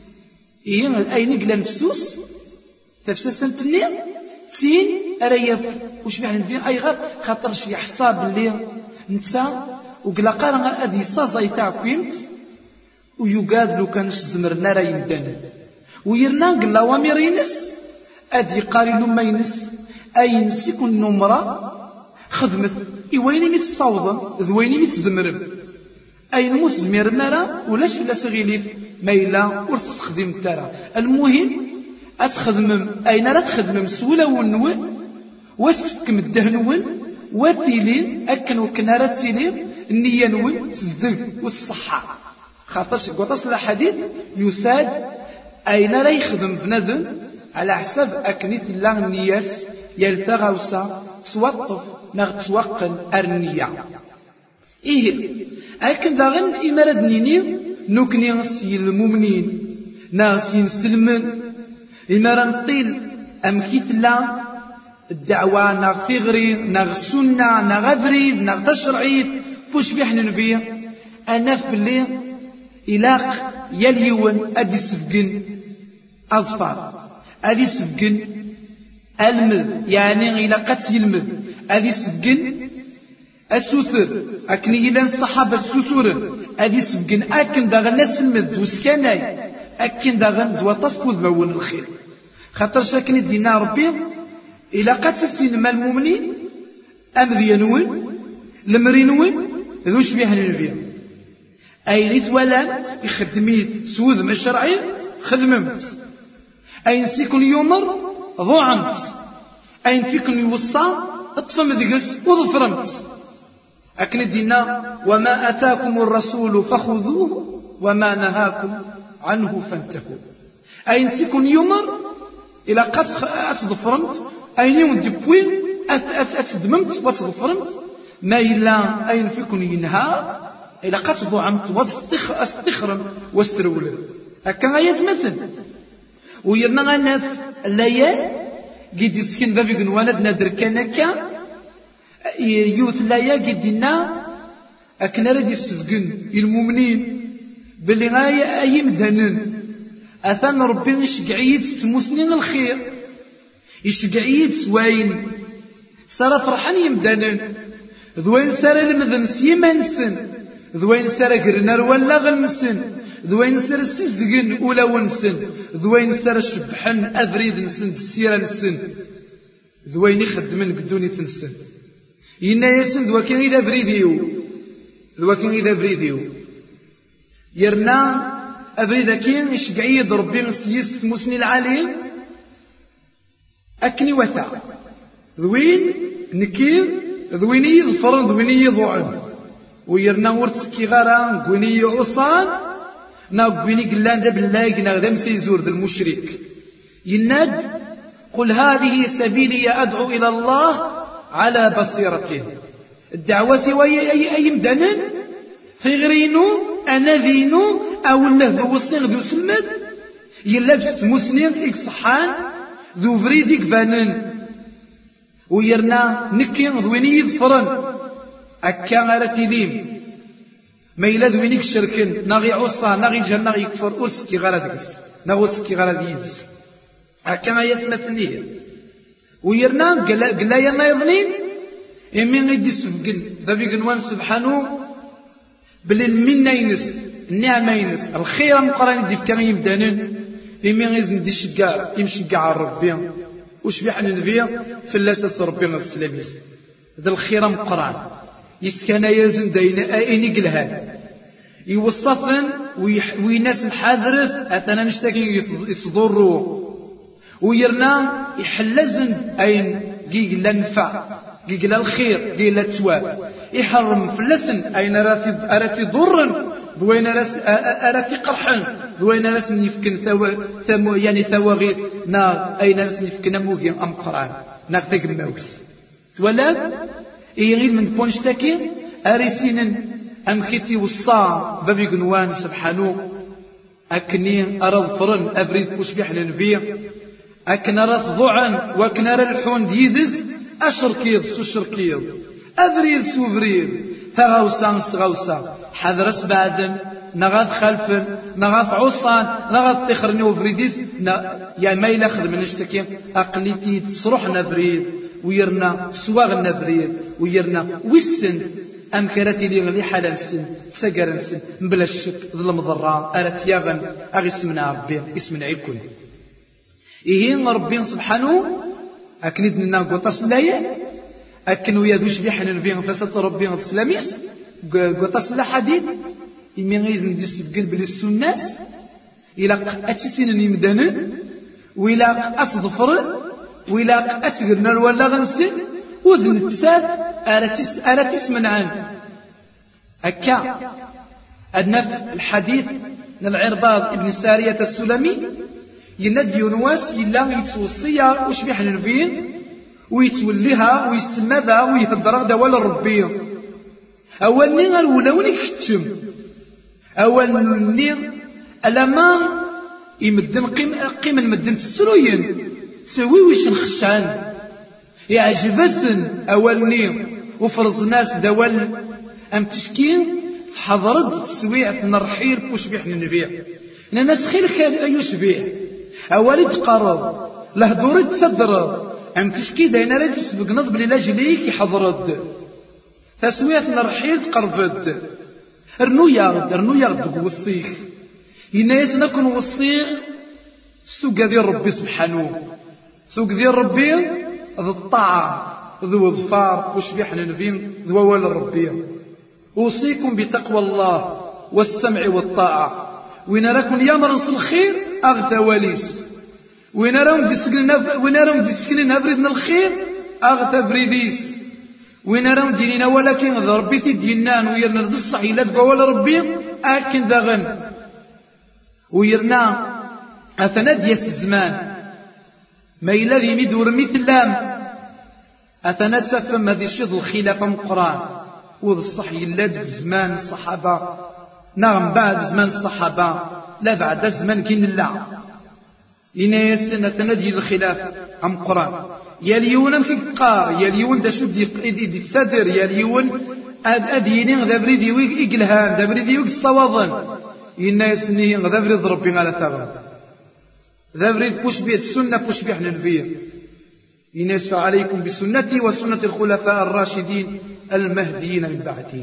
إيه أي نقلان في السوس تفسير سنتني تين أريف وش بيحنا نبيه أي غال خاطر شي حساب اللي نتا وقلا قارن أذي صازا يتعقيمت ويقاد لو كانش زمرنا راه يمدان ويرنا قلا واميرينس أدي قاري لما ينس أي نسيكون نمرة خدمت إويني ميت الصوضة ذويني ميت الزمرب أي نموت زمير مرا ولاش فلا سغيليف ميلا ورتخدم ترى المهم أتخدم أين راه تخدم سولا ونون واستفكم الدهنون وتيلين أكن وكنا راه تيلين النية نون تصدق وتصحى خاطرش قطاس الحديث يساد أين راه يخدم بنادم على حساب أكنيت الله النياس يلتغوسا توطف نغ توقن النية إيه أكن داغن إمارة نيني نوكني نسي المؤمنين ناسي نسلمن إمارة نطيل أمكيت الله الدعوة نغ ثغري نغ السنة نغ أذريد نغ تشرعيد فوش بيحنا نبيه أنا في بالليل إلاق يليون أدي السفقن أظفار أدي السفقن المذ يعني إلا قد يلمذ هذه سبقن السوثر أكن إلى الصحابة السوثر هذه سبقن أكن داغن ناس المذ وسكاناي أكن داغن دوا تصفوذ بون الخير خاطر شاكن دينا ربي إلا قد تسين مال المؤمنين أمذينون لمرينون ذو شبيه للبيع أي ليت ولات يخدميت سوذ ما الشرعي خدممت أي نسيكن يومر ضوعمت أي نفيكن يوصى اطفم ذقس وظفرمت أكن دينا وما أتاكم الرسول فخذوه وما نهاكم عنه فانتهوا أي نسيكن يومر إلا قد أتظفرمت أي يوم دبوين أتدممت وتظفرمت ما إلا أين فيكن ينهى إلا قد ضعمت واستخرم واسترول هكا آيات مثل ويرنا غنف الليال قد يسكن بابي قنوانا نادر كانكا يوث الليال قد ينا أكنا رد يستفقن المؤمنين باللي غاية أي مدهنن أثان ربي يشقعيد ستموسنين الخير يشقعيد سوين سارة فرحان يمدنن ذوين سارة المذنس يمنسن ذوين سارة قرنار ولا غلمسن ذوين سارة السزقن أولا ونسن ذوين سارة شبحن أذريد نسن السيرة نسن ذوين يخدمن قدوني تنسن ينا يسن ذوكين إذا بريديو ذوكين إذا بريديو يرنا أبريد كين يشقعيد ربي نسيس مسني العالين أكني وثا ذوين نكير ذويني يظفرن ذويني يضوعن ويرنا ورتسكي غارا ذويني يعصان نا ذويني قلان دا بالله نا غدام سيزور ذا المشرك يناد قل هذه سبيلي أدعو إلى الله على بصيرته الدعوة وهي أي أي مدنن في غرينو أنا ذينو أو الله ذو الصيغ ذو سلمد يلا جفت مسنين إك صحان ذو فريدك بانن ويرنا نكين ذويني يظفرن أكا غارتي ليم ما إلا ذوينيك شركن ناغي عصا ناغي جهل ناغي يكفر أرسكي غاردكس ناغوسكي غارديز أكا ما يثمتنيه ويرنا قلا يرنا يظنين إمين غيدي سبقن ذابي قنوان سبحانه بل المنة ينس النعمة ينس الخير مقرن يدي في كما يمدانن إمين غيزن دي شقع يمشقع الربي وش بيحن النبي في اللاساس ربي غير السلاميس ذا الخير مقران يسكن يزن دين أين قلها يوصفن ويناس محاذرث أثناء نشتكي يتضروا ويرنا يحلزن أين قيل لنفع قيل الخير قيل التواب يحرم فلسن أين أراتي ضرا ذوين أراتي قرحا ذوين راس يفكن ثو ثمو يعني ثواغير نا أين راس يفكن موجي أم قرآن نا ثق الموس ولا يغير من بونشتكي أريسين أم خيتي وصا بابي قنوان سبحانه أكني أرض فرن أبريد وش بيحل النبي أكن أرض ضعن وأكن أرى الحون ديدز أشركيض سوشركيض أبريد سوفريد ثغوصا مستغوصا حذرس بعدن نغاث خلفن نغاث عصان نغاث تخرني وفريديس يا ما إلا أخذ من اشتكي أقليتي تصرح نفريد ويرنا سواغ نفريد ويرنا وسن أم كراتي لي غلي حلال سن تسقر سن بلا الشك ظلم ضرام أرت ياغن أغي اسمنا ربي اسمنا يكون إيه ربي سبحانه أكنيد لنا قطاس لايه أكن ويادوش بيحن الفين فسط ربي السلاميس قطاس لا حديد إمي غيزن دي سبقن بلي السناس إلا أتسين يمدانن وإلا أتصدفرن وإلا أتقرنا ولا غنسن وذن التساد أرتس منعان هكا أدنف الحديث للعرباض ابن سارية السلمي ينادي يونواس يلا يتوصيها وش بيحن الفين ويتوليها ويسلمها ويهدر دوال ربي أول نيغ الولوني كتشم أول نيغ ألما يمدن قيم قيم المدن تسروين سوي ويش الخشان يعجبسن أول نيغ وفرز ناس دوال أم تشكين حضرت تسويع نرحيل وش بيحن النبي لأن تخيل كان يشبه أول تقرب له دور تصدر أم تشكي داينا لا تسبق نضب للاجليك يحضرد تسوية نرحيل قربد رنو يارد رنو يارد وصيخ ينايس نكون وصيخ سوق ديال ربي سبحانه سوق ديال ربي ذو الطاعة ذو الظفار وش بيحنا نبين ذو أول ربي. أوصيكم بتقوى الله والسمع والطاعة وين راكم يا مرنص الخير أغثى وليس وين راهم ديسكلنا وين راهم ديسكلنا بريدنا الخير أغثى بريديس وين راهم ديننا ولكن ربي تديننا ويرنا الصح إلا ذو أول ربي أكن داغن ويرنا أثناء ديال الزمان ما إلا ذي مدور مثلام أثناء تفهم هذه الشيء الخلافة من القرآن وذ الصح إلا ذي زمان الصحابة نعم بعد زمان الصحابة لا بعد زمان كين الله لنا يسن أثناء ديال الخلافة عن القرآن يا ليون أمكي قار يا ليون دا شو دي تسادر يا ليون أديني ذا بريدي ويق إقلهان ذا بريدي ويق الصواظن إنا يسنيه ذا بريد ربي على ثغر ذا بريد بوش بيت السنة بوش بيحنا النبي ينسى عليكم بسنتي وسنة الخلفاء الراشدين المهديين من بعدي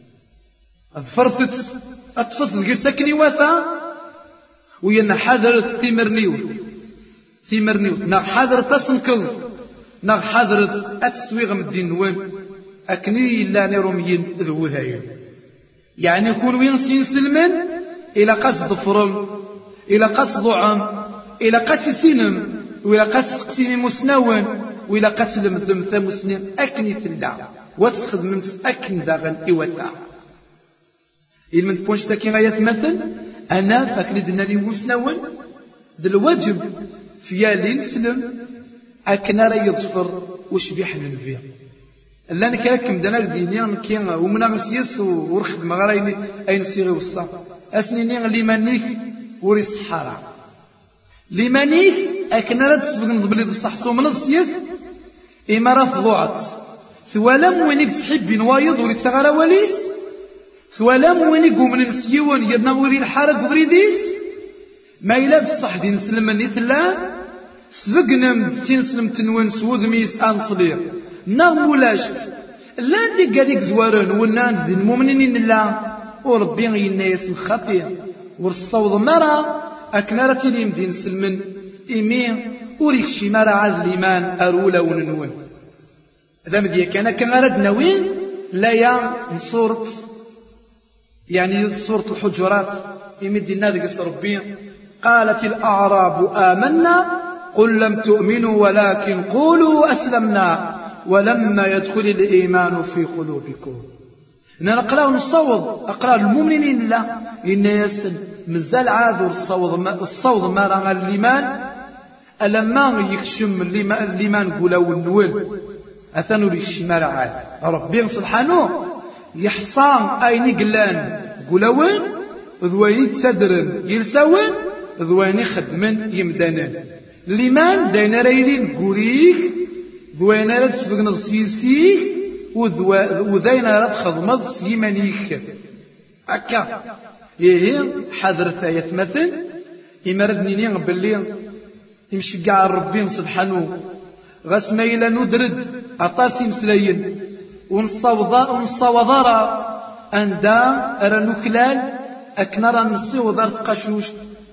أظفرت أطفت القسكني وثا وين حذر ثمر نيوت ثمر نيوت نغ حذر تسنكظ نغ حذر أتسويغ من الدين وين أكني لا نرمين ذوهاي يعني يكون وين سينسلمن إلى قصد فرم إلى قصد ضعم إلى قصد سينم وإلى قصد سقسيم مسنون وإلى قصد لمثمث مسنين أكني تلا وتسخذ من أكن داغن إوتا إذا من تبونش تاكي غاية مثل أنا فاكني دنا لي مسنون دالواجب فيالي نسلم أكنا راه يظفر وش بيحنن فيه لا نكاكم دانا دينيا كي ومنا مسيس ورخد مغرايني أين سيغي وصا أسنيني لمانيك وري صحارى لمانيك أكنا راه تسبق نضبلي الصحصو من السيس إما راه ضوعت ثوالم وينك تحب نوايض وري تغارى وليس ثوالم وينك ومن نسيون يرنا وري الحرق وريديس ما إلا الصح دي نسلم مني ثلا سبقنا تنسلم تنوين سوذ ميس أنصلير نغم ولاشت لا ديك هذيك زوارن ونان ذي المؤمنين لا وربي ينايس الخطير والصوض مرة أكنا رتيلي مدين سلمن إيمين وريك شي مرة عاد الإيمان أرولا وننوين ذا مديا كان كان رد نوين لا يا صورة يعني صورة الحجرات يمد النادق ربي قالت الأعراب آمنا قل لم تؤمنوا ولكن قولوا أسلمنا ولما يدخل الإيمان في قلوبكم إن نقرأ نصوض أقرأ المؤمنين لا إن يسن مازال عاد الصوض الصوض ما رأى الإيمان ألما يخشم الإيمان قولوا النول أثنوا للشمال عاد ربي سبحانه يحصان أين قلان قولوا ذوين تسدرن يلسون ذوين خدمن يمدنن الإيمان داينا رايلين قوليك ذوين راه تسبقنا السيسيك وذين راه تخدمض سيمانيك هكا إيه حذر ثاية مثل إما ردنيني باللي يمشي كاع ربي سبحانه غاس ما إلا ندرد أطاسي مسلاين ونصاوضا أندا أرى نكلال أكنا راه نصي ودار قشوش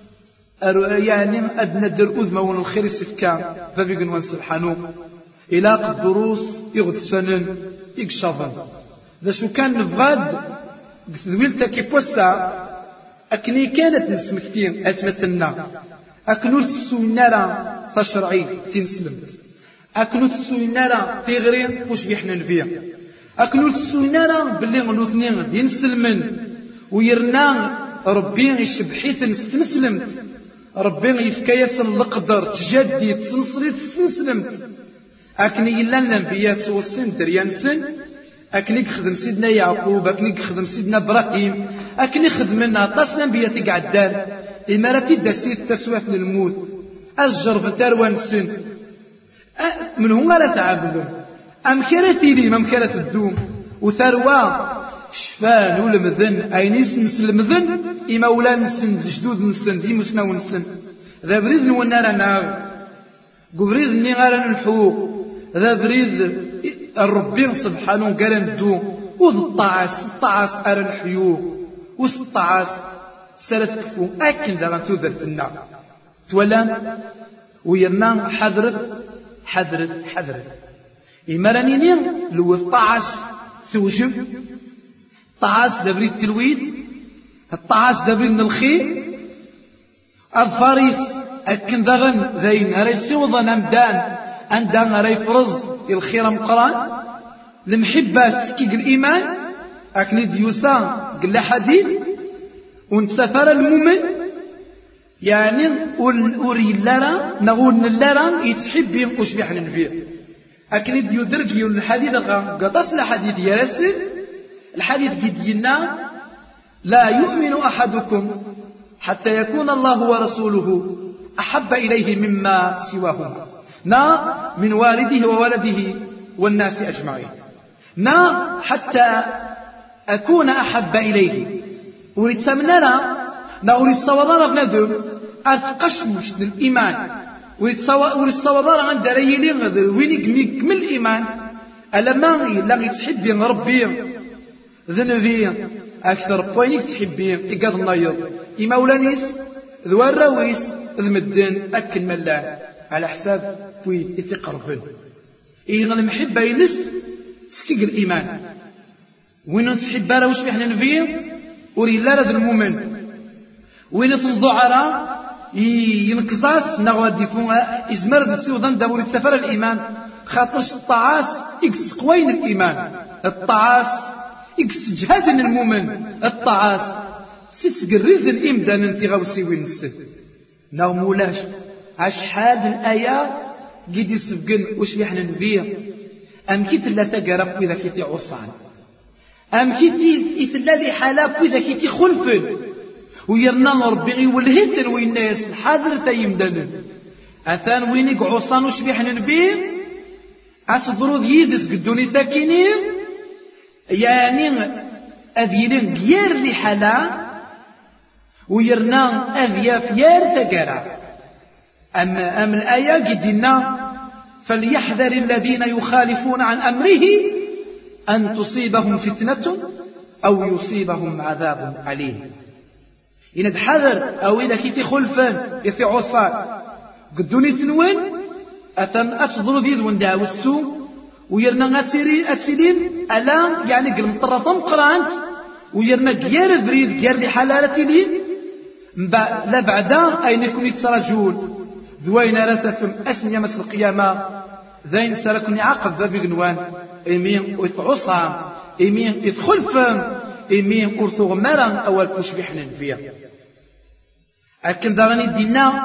يعني أدنى در أذمة ونالخير السفكان فبيقن وانسبحانو إلا الدروس يغتسفنن يقشفن ذا شو كان نفغاد ذويلتا كي بوسا أكني كانت نسمكتين أتمثلنا أكنو تسوي النار تشرعي تنسلمت أكنو تسوي النار تغري وش بيحنا نبيع أكنو تسوي النار باللي غنوثنين دين سلمن ويرنا ربي يشبحيث نستنسلمت ربي يفكيس القدر تجدي تنصري تنسلمت أكني إلا الأنبياء توصين دريانسن أكني خدم سيدنا يعقوب أكني خدم سيدنا إبراهيم أكني خدمنا طاس الأنبياء تقعد الدار إمارتي داسيت تسويف للموت الجرب تاروانسن من هما لا تعبدون أم كرتي لي أم كرت الدوم وثروة شفان ولمذن أينيس نسل المذن إما ولا نسن جدود نسن دي مسنا ونسن ذا بريد والنار نار قبريد ني غالا نحو ذا بريد الربي سبحانه قال ندو وذ الطعاس الطعاس أرى نحيو وذ الطعاس سالت كفو أكن ذا غنتو ذا النار تولام ويما حذرت حذرت حذرت إما رانيني لو الطعاس توجب الطعاس ذا بريد تلويد الطعاس ذا بريد الخير الفارس أكن ذا غن ذين راه يسوض نمدان عندها راه يفرز الخير مقران المحبة تسكيق الإيمان أكني ديوسا قل حديد ونتسافر المؤمن يعني وري اللارا نقول اللارا يتحب ينقش بيحن الفير أكني ديو درقي الحديد قطس الحديد يرسل الحديد قدينا لا يؤمن أحدكم حتى يكون الله ورسوله أحب إليه مما سواهما نا من والده وولده والناس أجمعين نا حتى أكون أحب إليه وريد سمننا نا وريد صوضارة بندم أثقشمش للإيمان وريد صوضارة عند ريلي غذر وينك من الإيمان ألما لا يتحبي ربي ذنبي أكثر بوينك تحبي إقاد النايض إما ولانيس ذو الرويس ذمدن أكل ملا على حساب وين يثق ربنا إيه المحبة ينس تسكيق الإيمان وين نتحب على وش إحنا نفيه وري لا رد المؤمن وين تنضع على ينقصاص نغادي فون إزمر السيوضان داور سفر الإيمان خاطرش الطعاس إكس قوين الإيمان الطعاس إكس جهاد المؤمن الطعاس ستقرز الإمدان انت غوسي وين السد ناو مولاش عش حاد الآية قد يسبقن وش احنا نبيه أم كيت لا تقرب وإذا كيتي عصان أم كيت الذي حلاك وإذا كيتي خلفن ويرنا ربي والهتن وين ناس الحاضر تيمدن أثان وينك عصان وش احنا نبيه أتضرو يدس قدوني تاكينين يعني أذيلين غير لي حلا ويرنا أذياف يار تقرب أما أم الآية قدنا فليحذر الذين يخالفون عن أمره أن تصيبهم فتنة أو يصيبهم عذاب عليم إن حذر أو إذا كنت خلفا يثي عصان قدوني تنوين أثن أتضروا ذي ذون داوستو ويرنا أتسيري أتسيلين ألا يعني قل مطرطم قرانت ويرنا قيار بريد قيار لحلالتي لي لا بعدا أين يكون يتسرجون ذوين رثفم أسن يمس القيامة ذين سلكني عقب ذا بقنوان إمين ويتعصام إمين يتخلفم إمين أرثو غمارا أول كوش بيحنا فيها أكن داغني دينا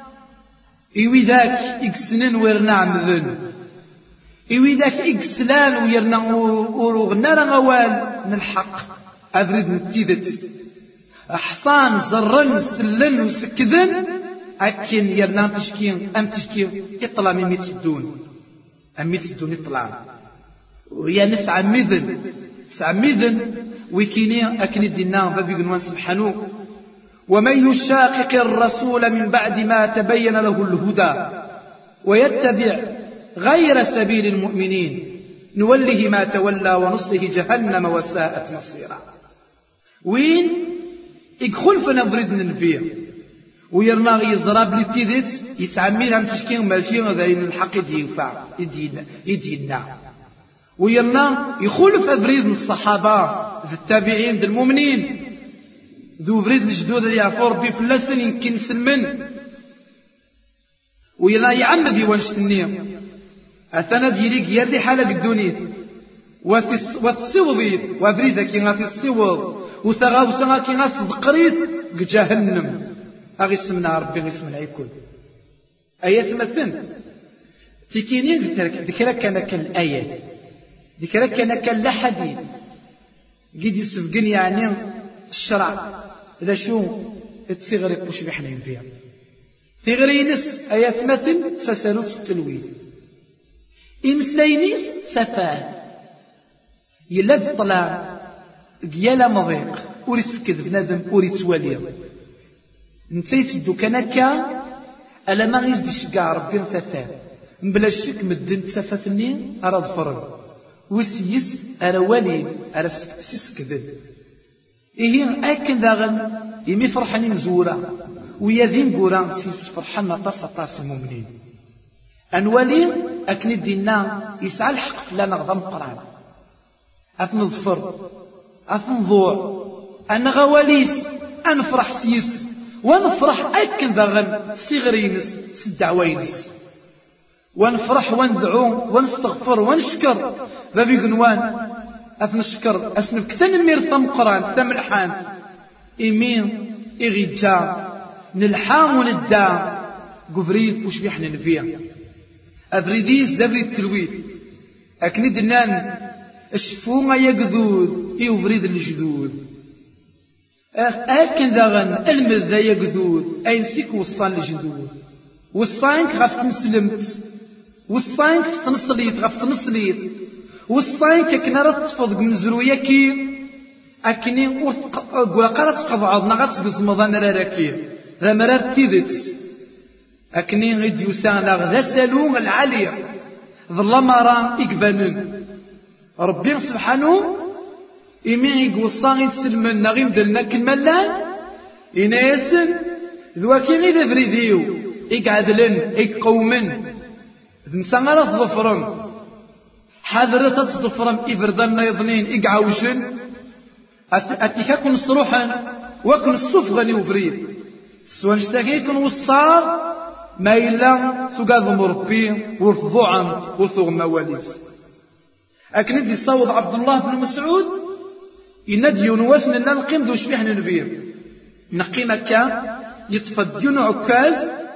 إيوي ذاك إكسنن ويرنا عمذن إيوي ذاك إكسلان ويرنا أروغنارا غوال من الحق أبرد نتيذت أحصان زرن سلن وسكذن أكن يرنا تشكين أم تشكين يطلع من ميتدون أم ميتدون يطلع ويا نسعى مذن نسعى مذن ويكيني أكن الدينا فبيقنوان سبحانه ومن يشاقق الرسول من بعد ما تبين له الهدى ويتبع غير سبيل المؤمنين نوله ما تولى ونصله جهنم وساءت مصيرا وين يدخل فنفرد ننفيه ويرنا يزراب لي تيدت يتعميها متشكين ماشي ذاين الحق يدينفع يدينا يدينا ويرنا يخلف افريد الصحابه ذي التابعين ذي المؤمنين ذو فريد الجدود اللي يعرفوا ربي فلاسن يمكن سلمن ويرنا يعمد يوانشتني اثنا ديالي يردي حالك الدنيا وتسوضي وفريدك كي غاتي السوض وتغاوسا كي غاتي تقريد جهنم أغي اسمنا ربي غي اسمنا يكون آيات مثل تكيني ذكرك كان كالآية ذكرك كان كاللحدي قد يسبقني يعني الشرع إذا شو تسيغري قوش بحنين فيها تغري نس آيات مثل تسالوت التلوين إنس لينيس سفاه يلاد طلع قيالا مضيق وريس كذب نادم وريت واليه نتيت الدكانكا ألا ما غيزد يشقع ربي ثاثان بلا شك مدن تسافتني أراد فرد وسيس أرى والي أرى سيسكذب إيه أكن داغن يمي فرحانين زورا ويذين قران سيس فرحان طاس طاس المؤمنين أنوالي أكن دينا يسعى الحق فلا نغضم قران أتنظفر أتنضوع أنا غواليس أنفرح سيس ونفرح أكن داغن صغرينس سدعوينس ونفرح وندعو ونستغفر ونشكر بابي قنوان أتنشكر أسنف كتن مير ثم قران ثم الحان إيمين إغيجا نلحام وندام قبريد وش بيحنا نبيع أفريديس دبريد تلويد أكني دنان الشفوما يقذود إيو بريد الجدود أكن داغن المذ ذا يقذود أي نسيك وصان الجدود والصانك غفت مسلمت والصانك تنصليت غفت نصليت والصانك كنا رتفض من زروية كي أكني قول قرأت قضعضنا غتسقز مضان راراكي ذا مرار تيدت أكني غيد يسان ذا سالون العالية ظل مرام إقبانن ربي سبحانه إمين يقول صاغي تسلمنا غيم دلنا كالملان إنا يسن ذواكي غير فريديو إقعدلن إقومن نسان غير تظفرن حاضر تظفرن إفردنا يظنين إقعوشن أتيكا كن صروحا وكن الصفغني وفريد سوى نشتاقي كن وصار ما إلا ثقاذ مربي ورفضوعا وثغ مواليس أكن دي صوت عبد الله بن مسعود يندي ونواسن لنا نقيم ذو شبيح ننبيه نقيم كان يتفد يونو عكاز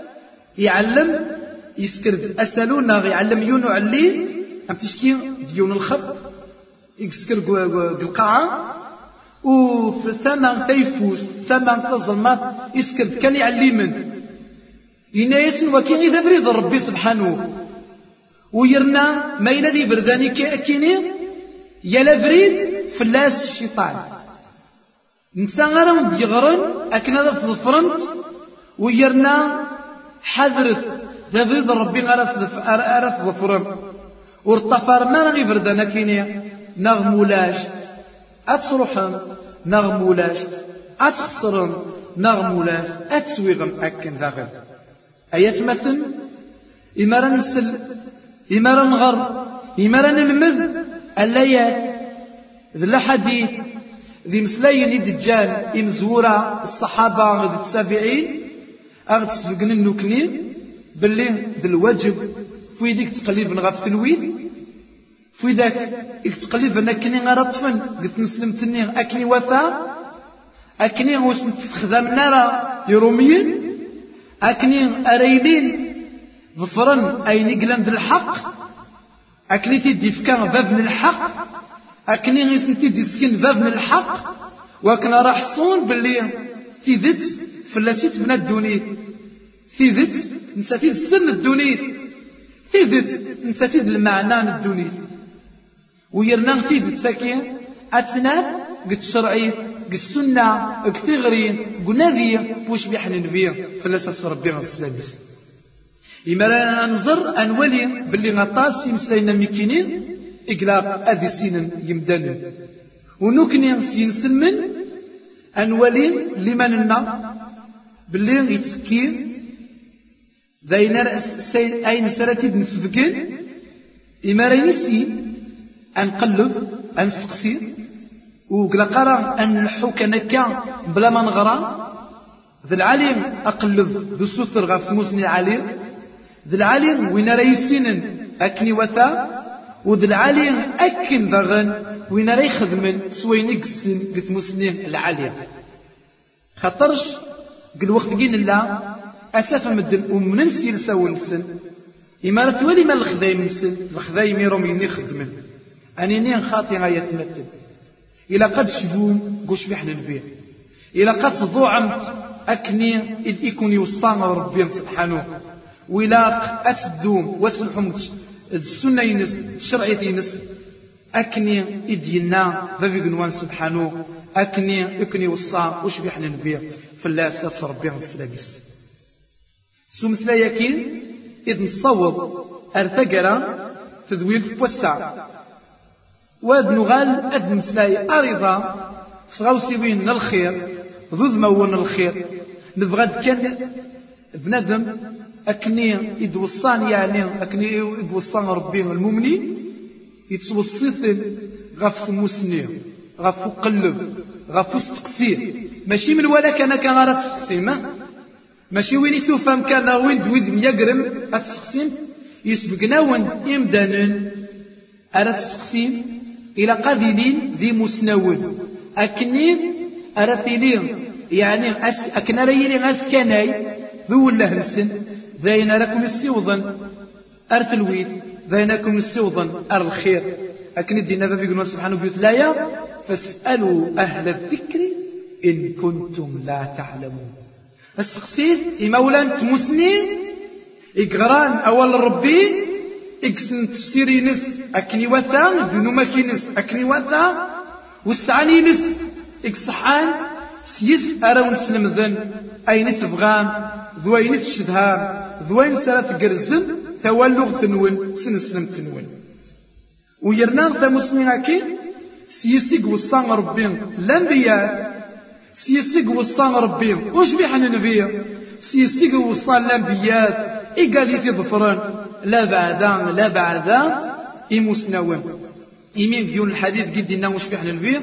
يعلم يسكرد أسألونا يعلم يونو علي أم تشكي ديون الخط يسكر القاعة وفي ثمن فيفوس ثمن تظلمات يسكرد كان يعلمن ينايسن وكين إذا بريد ربي سبحانه ويرنا ما ينادي برداني كأكيني يلا بريد فلاس الشيطان نسان غير ديغرن أكنا في الفرنت ويرنا حذرث ذا بريد ربي غير في الفرنت ورطفر ما نغي بردانا كيني نغمولاش أتصرحن نغمولاش أتخسرن نغمولاش أتسويغن أكن ذاغن أيات مثل إمارا نسل إمارا نغر إمارا نلمذ الليات ذا حديث ذي مسلاين الدجال إمزورة الصحابة ذي التابعين أغد تسفقن النكنين باللي ذي الواجب في ديك تقليب نغاف تلويد في ذاك تقليب نكني غرطفن قلت نسلمتني أكني وفا أكني واش نستخدم نارا يروميين أكني أريلين ظفرن أي نقلن ذي الحق أكني تدي فكان بابن الحق أكني غيسنتي دي سكين بابن الحق وكنا راح صون باللي في ذات فلاسيت من الدونيت في ذات نساتيد السن الدونيت في ذات نساتيد المعنى الدونيت ويرنا في ذات ساكين أتناف قد شرعي قد السنة قد ثغرين قلنا ذي وش بيحن نبيه فلاساس ربي غد السلاميس إما نظر أنولي باللي غطاس يمسلينا ميكينين إقلاق أذي سين يمدن ونكني سين سلمن أنولي لمننا باللي يتسكين ذاينا أين سرتيد نسفكين إما رينسي أنقلب أنسقسي وقلقرا أنحو كنكا بلا ما نغرا ذا العليم أقلب ذو سطر غاف موسني العليم ذا العليم وين ريسين أكني وثا وذا العليم أكن ضغن وين ري خدمن سوينك السن قلت مسنين العليم خطرش قل وقت جين الله أسافة مدن ومن نسير سوى السن إما تولي ما الخذاي من السن الخذاي ميروم يني خدمن أني نين خاطي غاية تمثل إلى قد شبون قوش بيحنا نبيه إلى قد ضوعمت أكني إذ يكون يوصان ربي سبحانه وإلى أتدوم وتسلحمت السنة ينس الشرعية ينس أكني إذ ينا ذبي قنوان سبحانه أكني إكني وصان وش بيحنا نبيه فالله سيطر ربي السلاميس سمسلايا كين إذ نصوض أرثقرا تذويل في بوسع واد نغال أد مسلاي أرضا فغاوسيوين الخير ذو ذمون الخير نبغى كان بندم أكني يدوصان يعني أكني يدوصان ربي المؤمنين يتوصيثن غف مسني غف قلب غف استقسير ماشي من ولا كان كان غير تسقسيم ماشي وين يثوفهم كان وين دويد ميقرم أتسقسيم يسبقنا وين يمدانن أرى تسقسيم إلى قذلين ذي مسنون أكني أرى ثيلين يعني أس أكن ريلين أسكناي ذو الله لسن ذين راكم السوضن أرث الويد ذينكم السوضن أر الخير أكن الدين هذا يقول سبحانه وتعالى فاسألوا أهل الذكر إن كنتم لا تعلمون السقسيف إمولا تمسني إقران أول ربي إكسن تفسيري نس أكني وثا ذنو ماكينس أكني وثا والسعاني نس إكسحان سيس أرون سلم ذن أين تبغام ذوين تشدهام ذوين سالة قرزم تولغ تنون سنسلم تنون ويرناغ ذا مسلمين أكي سيسيق وصان ربين الأنبياء سيسيق وصان ربين وش بيحن النبي سيسيق وصان الأنبياء إيقال يتظفران لا بعدا لا بعدا إمسنون إمين ديون الحديث قد إنه وش بيحن النبي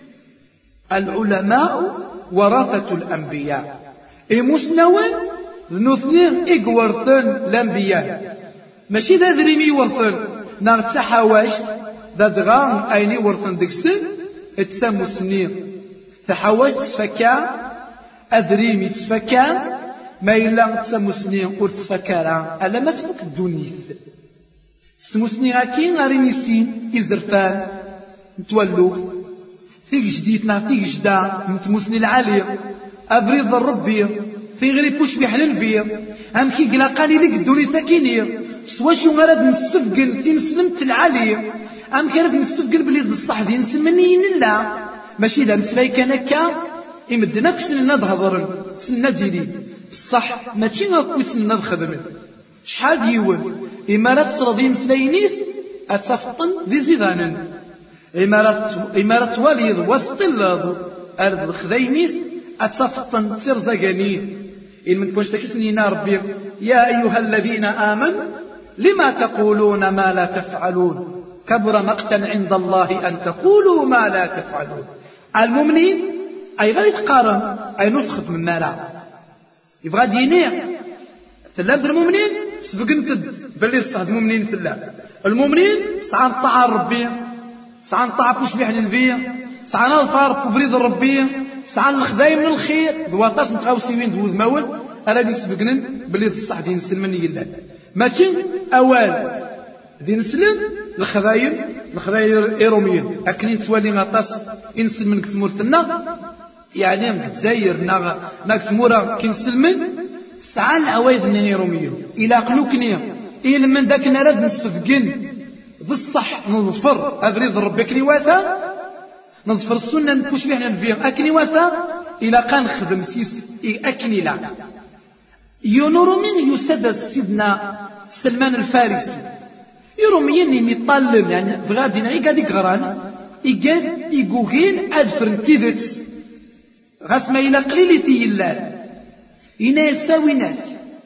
العلماء ورثة الأنبياء إمسنون ذنوثنين إقورثن الأنبياء ماشي ذا ذريمي ورثن نار تحاواش ذا دغان أيني ورثن دكسن اتسامو سنين تحاواش تسفكا أذريمي تسفكا ما إلا تسامو سنين ورتسفكا ألا ما تفك الدنيث ستمو سنين أكين غارين يسين إزرفان نتولو ثيك جديتنا ثيك جدا نتموسني العالي أبريض الربي في غير بوش بيحلل فيه أم كي قلاقاني لك الدنيا تاكيني سوا شو غرد نسفقل تنسلمت العالي أم كرد نسفقل بلي الصح دي نسمني لا ماشي ذا مسلاي كانكا إمدناك سننا دهضرن سننا ديري الصح ماشي غاكو سننا دخدمن شحال ديون إمارات صرادي مسلاينيس أتفطن ذي زيدانن إمارات إمارات واليض وسطلض أرد الخذينيس أتفطن ترزقني إن من كنت تكسنينا ربي يا أيها الذين آمنوا لما تقولون ما لا تفعلون كبر مقتا عند الله أن تقولوا ما لا تفعلون المؤمنين أي غير يتقارن أي نسخط من مالا يبغى دينيع ثلاب المؤمنين سبقنت بلي الصحد المؤمنين ثلاب المؤمنين سعان طاع ربي سعان طاع بوش بيحن النبي سعان الفارق وبريد الربي سعان الخدايم من الخير دواطاس نتغاوسيوين دوز ماول ألا دي سبقنن بلي الصح دين سلمني يلا ماشي أوال دين سلم الخدايم الخدايم إيروميين أكنين توالي غطاس إنسل من كثمورتنا يعني متزاير نا نا كثمورة كنسلمن سعان أوايد إيروميين إلى قلوكني إلى من ذاك نرد نستفقن بالصح نظفر أبريد ربك لي واثا نظفر السنة نكوش بيحنا نبيع أكني واثا إلى قان خدم سيس أكني لا يونرومين يسدد سيدنا سلمان الفارسي يروميين يمطلم يعني بغادينا إيقاد يقران إيقاد يقوغين أدفرن تيدتس غاس ما إلا قليل ثيلال إنا يساوي ناس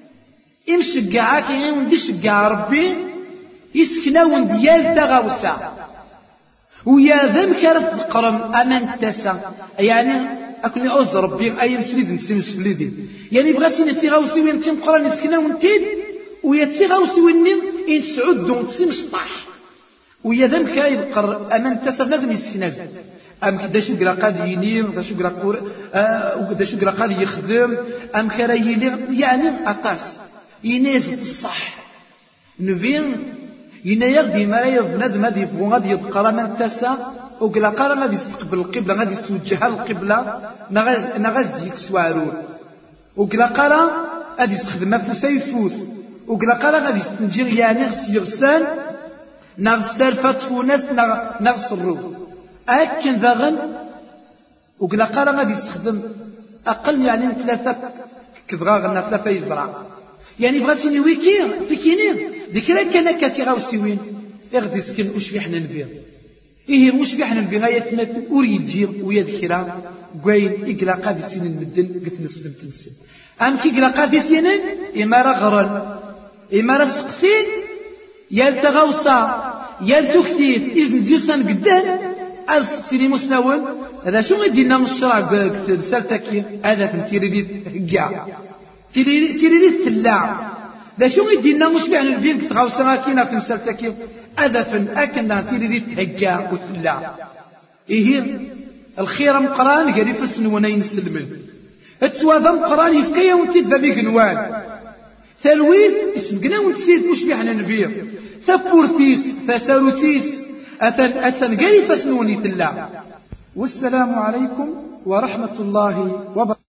إمشقعاك يعني وندشقع ربي يسكناون ديال تغاوسا ويا ذم كارث القرم أمان تسا يعني أكون عوز ربي أي مسليد نسيم مسليدين يعني بغاتي نتي غاوسي وين تيم قران يسكناون تيد ويا تي غاوسي وين إن سعود دون تسيم شطاح ويا ذم كايد قر أمان تسا بنادم يسكناز أم كدا شو قرا قاد ينير دا شو قرا قور آه دا شو قرا قاد يخدم أم كرا يلير يعني أقاس يناز الصح نفين يناير ديما يبنادم هادي يبغو غادي يبقى من تسا وقلا قرا غادي يستقبل القبلة غادي يتوجه القبلة نغاز نغاز ديك سوارو وقلا قرا غادي يستخدم فوسا يفوس وقلا قرا غادي يستنجي يعني يغسل نغسل فتفونس نغسل الروح أكن ذاغن وقلا قرا غادي يستخدم أقل يعني ثلاثة كذغاغنا ثلاثة يزرع يعني بغاتيني ويكي تكيني ذكرى كان كاتي غاوسيوين اغدي سكن وش في حنا نبيع إيه وش في حنا نبيع غايتنا أريد ويا ذكرى قوين إقلاقا ذي سنين مدن قلت نسلم تنسل أم كي إقلاقا ذي سنين إمارة غرل إمارة سقسين يال تغوصا يال تكتيت إذن ديوسان قدان أسقسيني مسناون هذا شو غيدينا من الشرع قلت سالتاكي هذا تمتيري لي هقع تيري لي الثلاع ذا شو غيدينا مش بيعني الفين كتغوصا ماكينة تمسالتاكي هذا فن أكنا تيري لي تهقع وثلاع إيه الخير مقران قال يفسن ونين السلمن اتسوافا مقران يفكيا ونتيد فبي قنوان ثالويد اسمقنا ونتسيد مش بيحنا نفير ثبورتيس ثساروتيس أتن أتن قال يفسن ونيت الله. والسلام عليكم ورحمة الله وبركاته.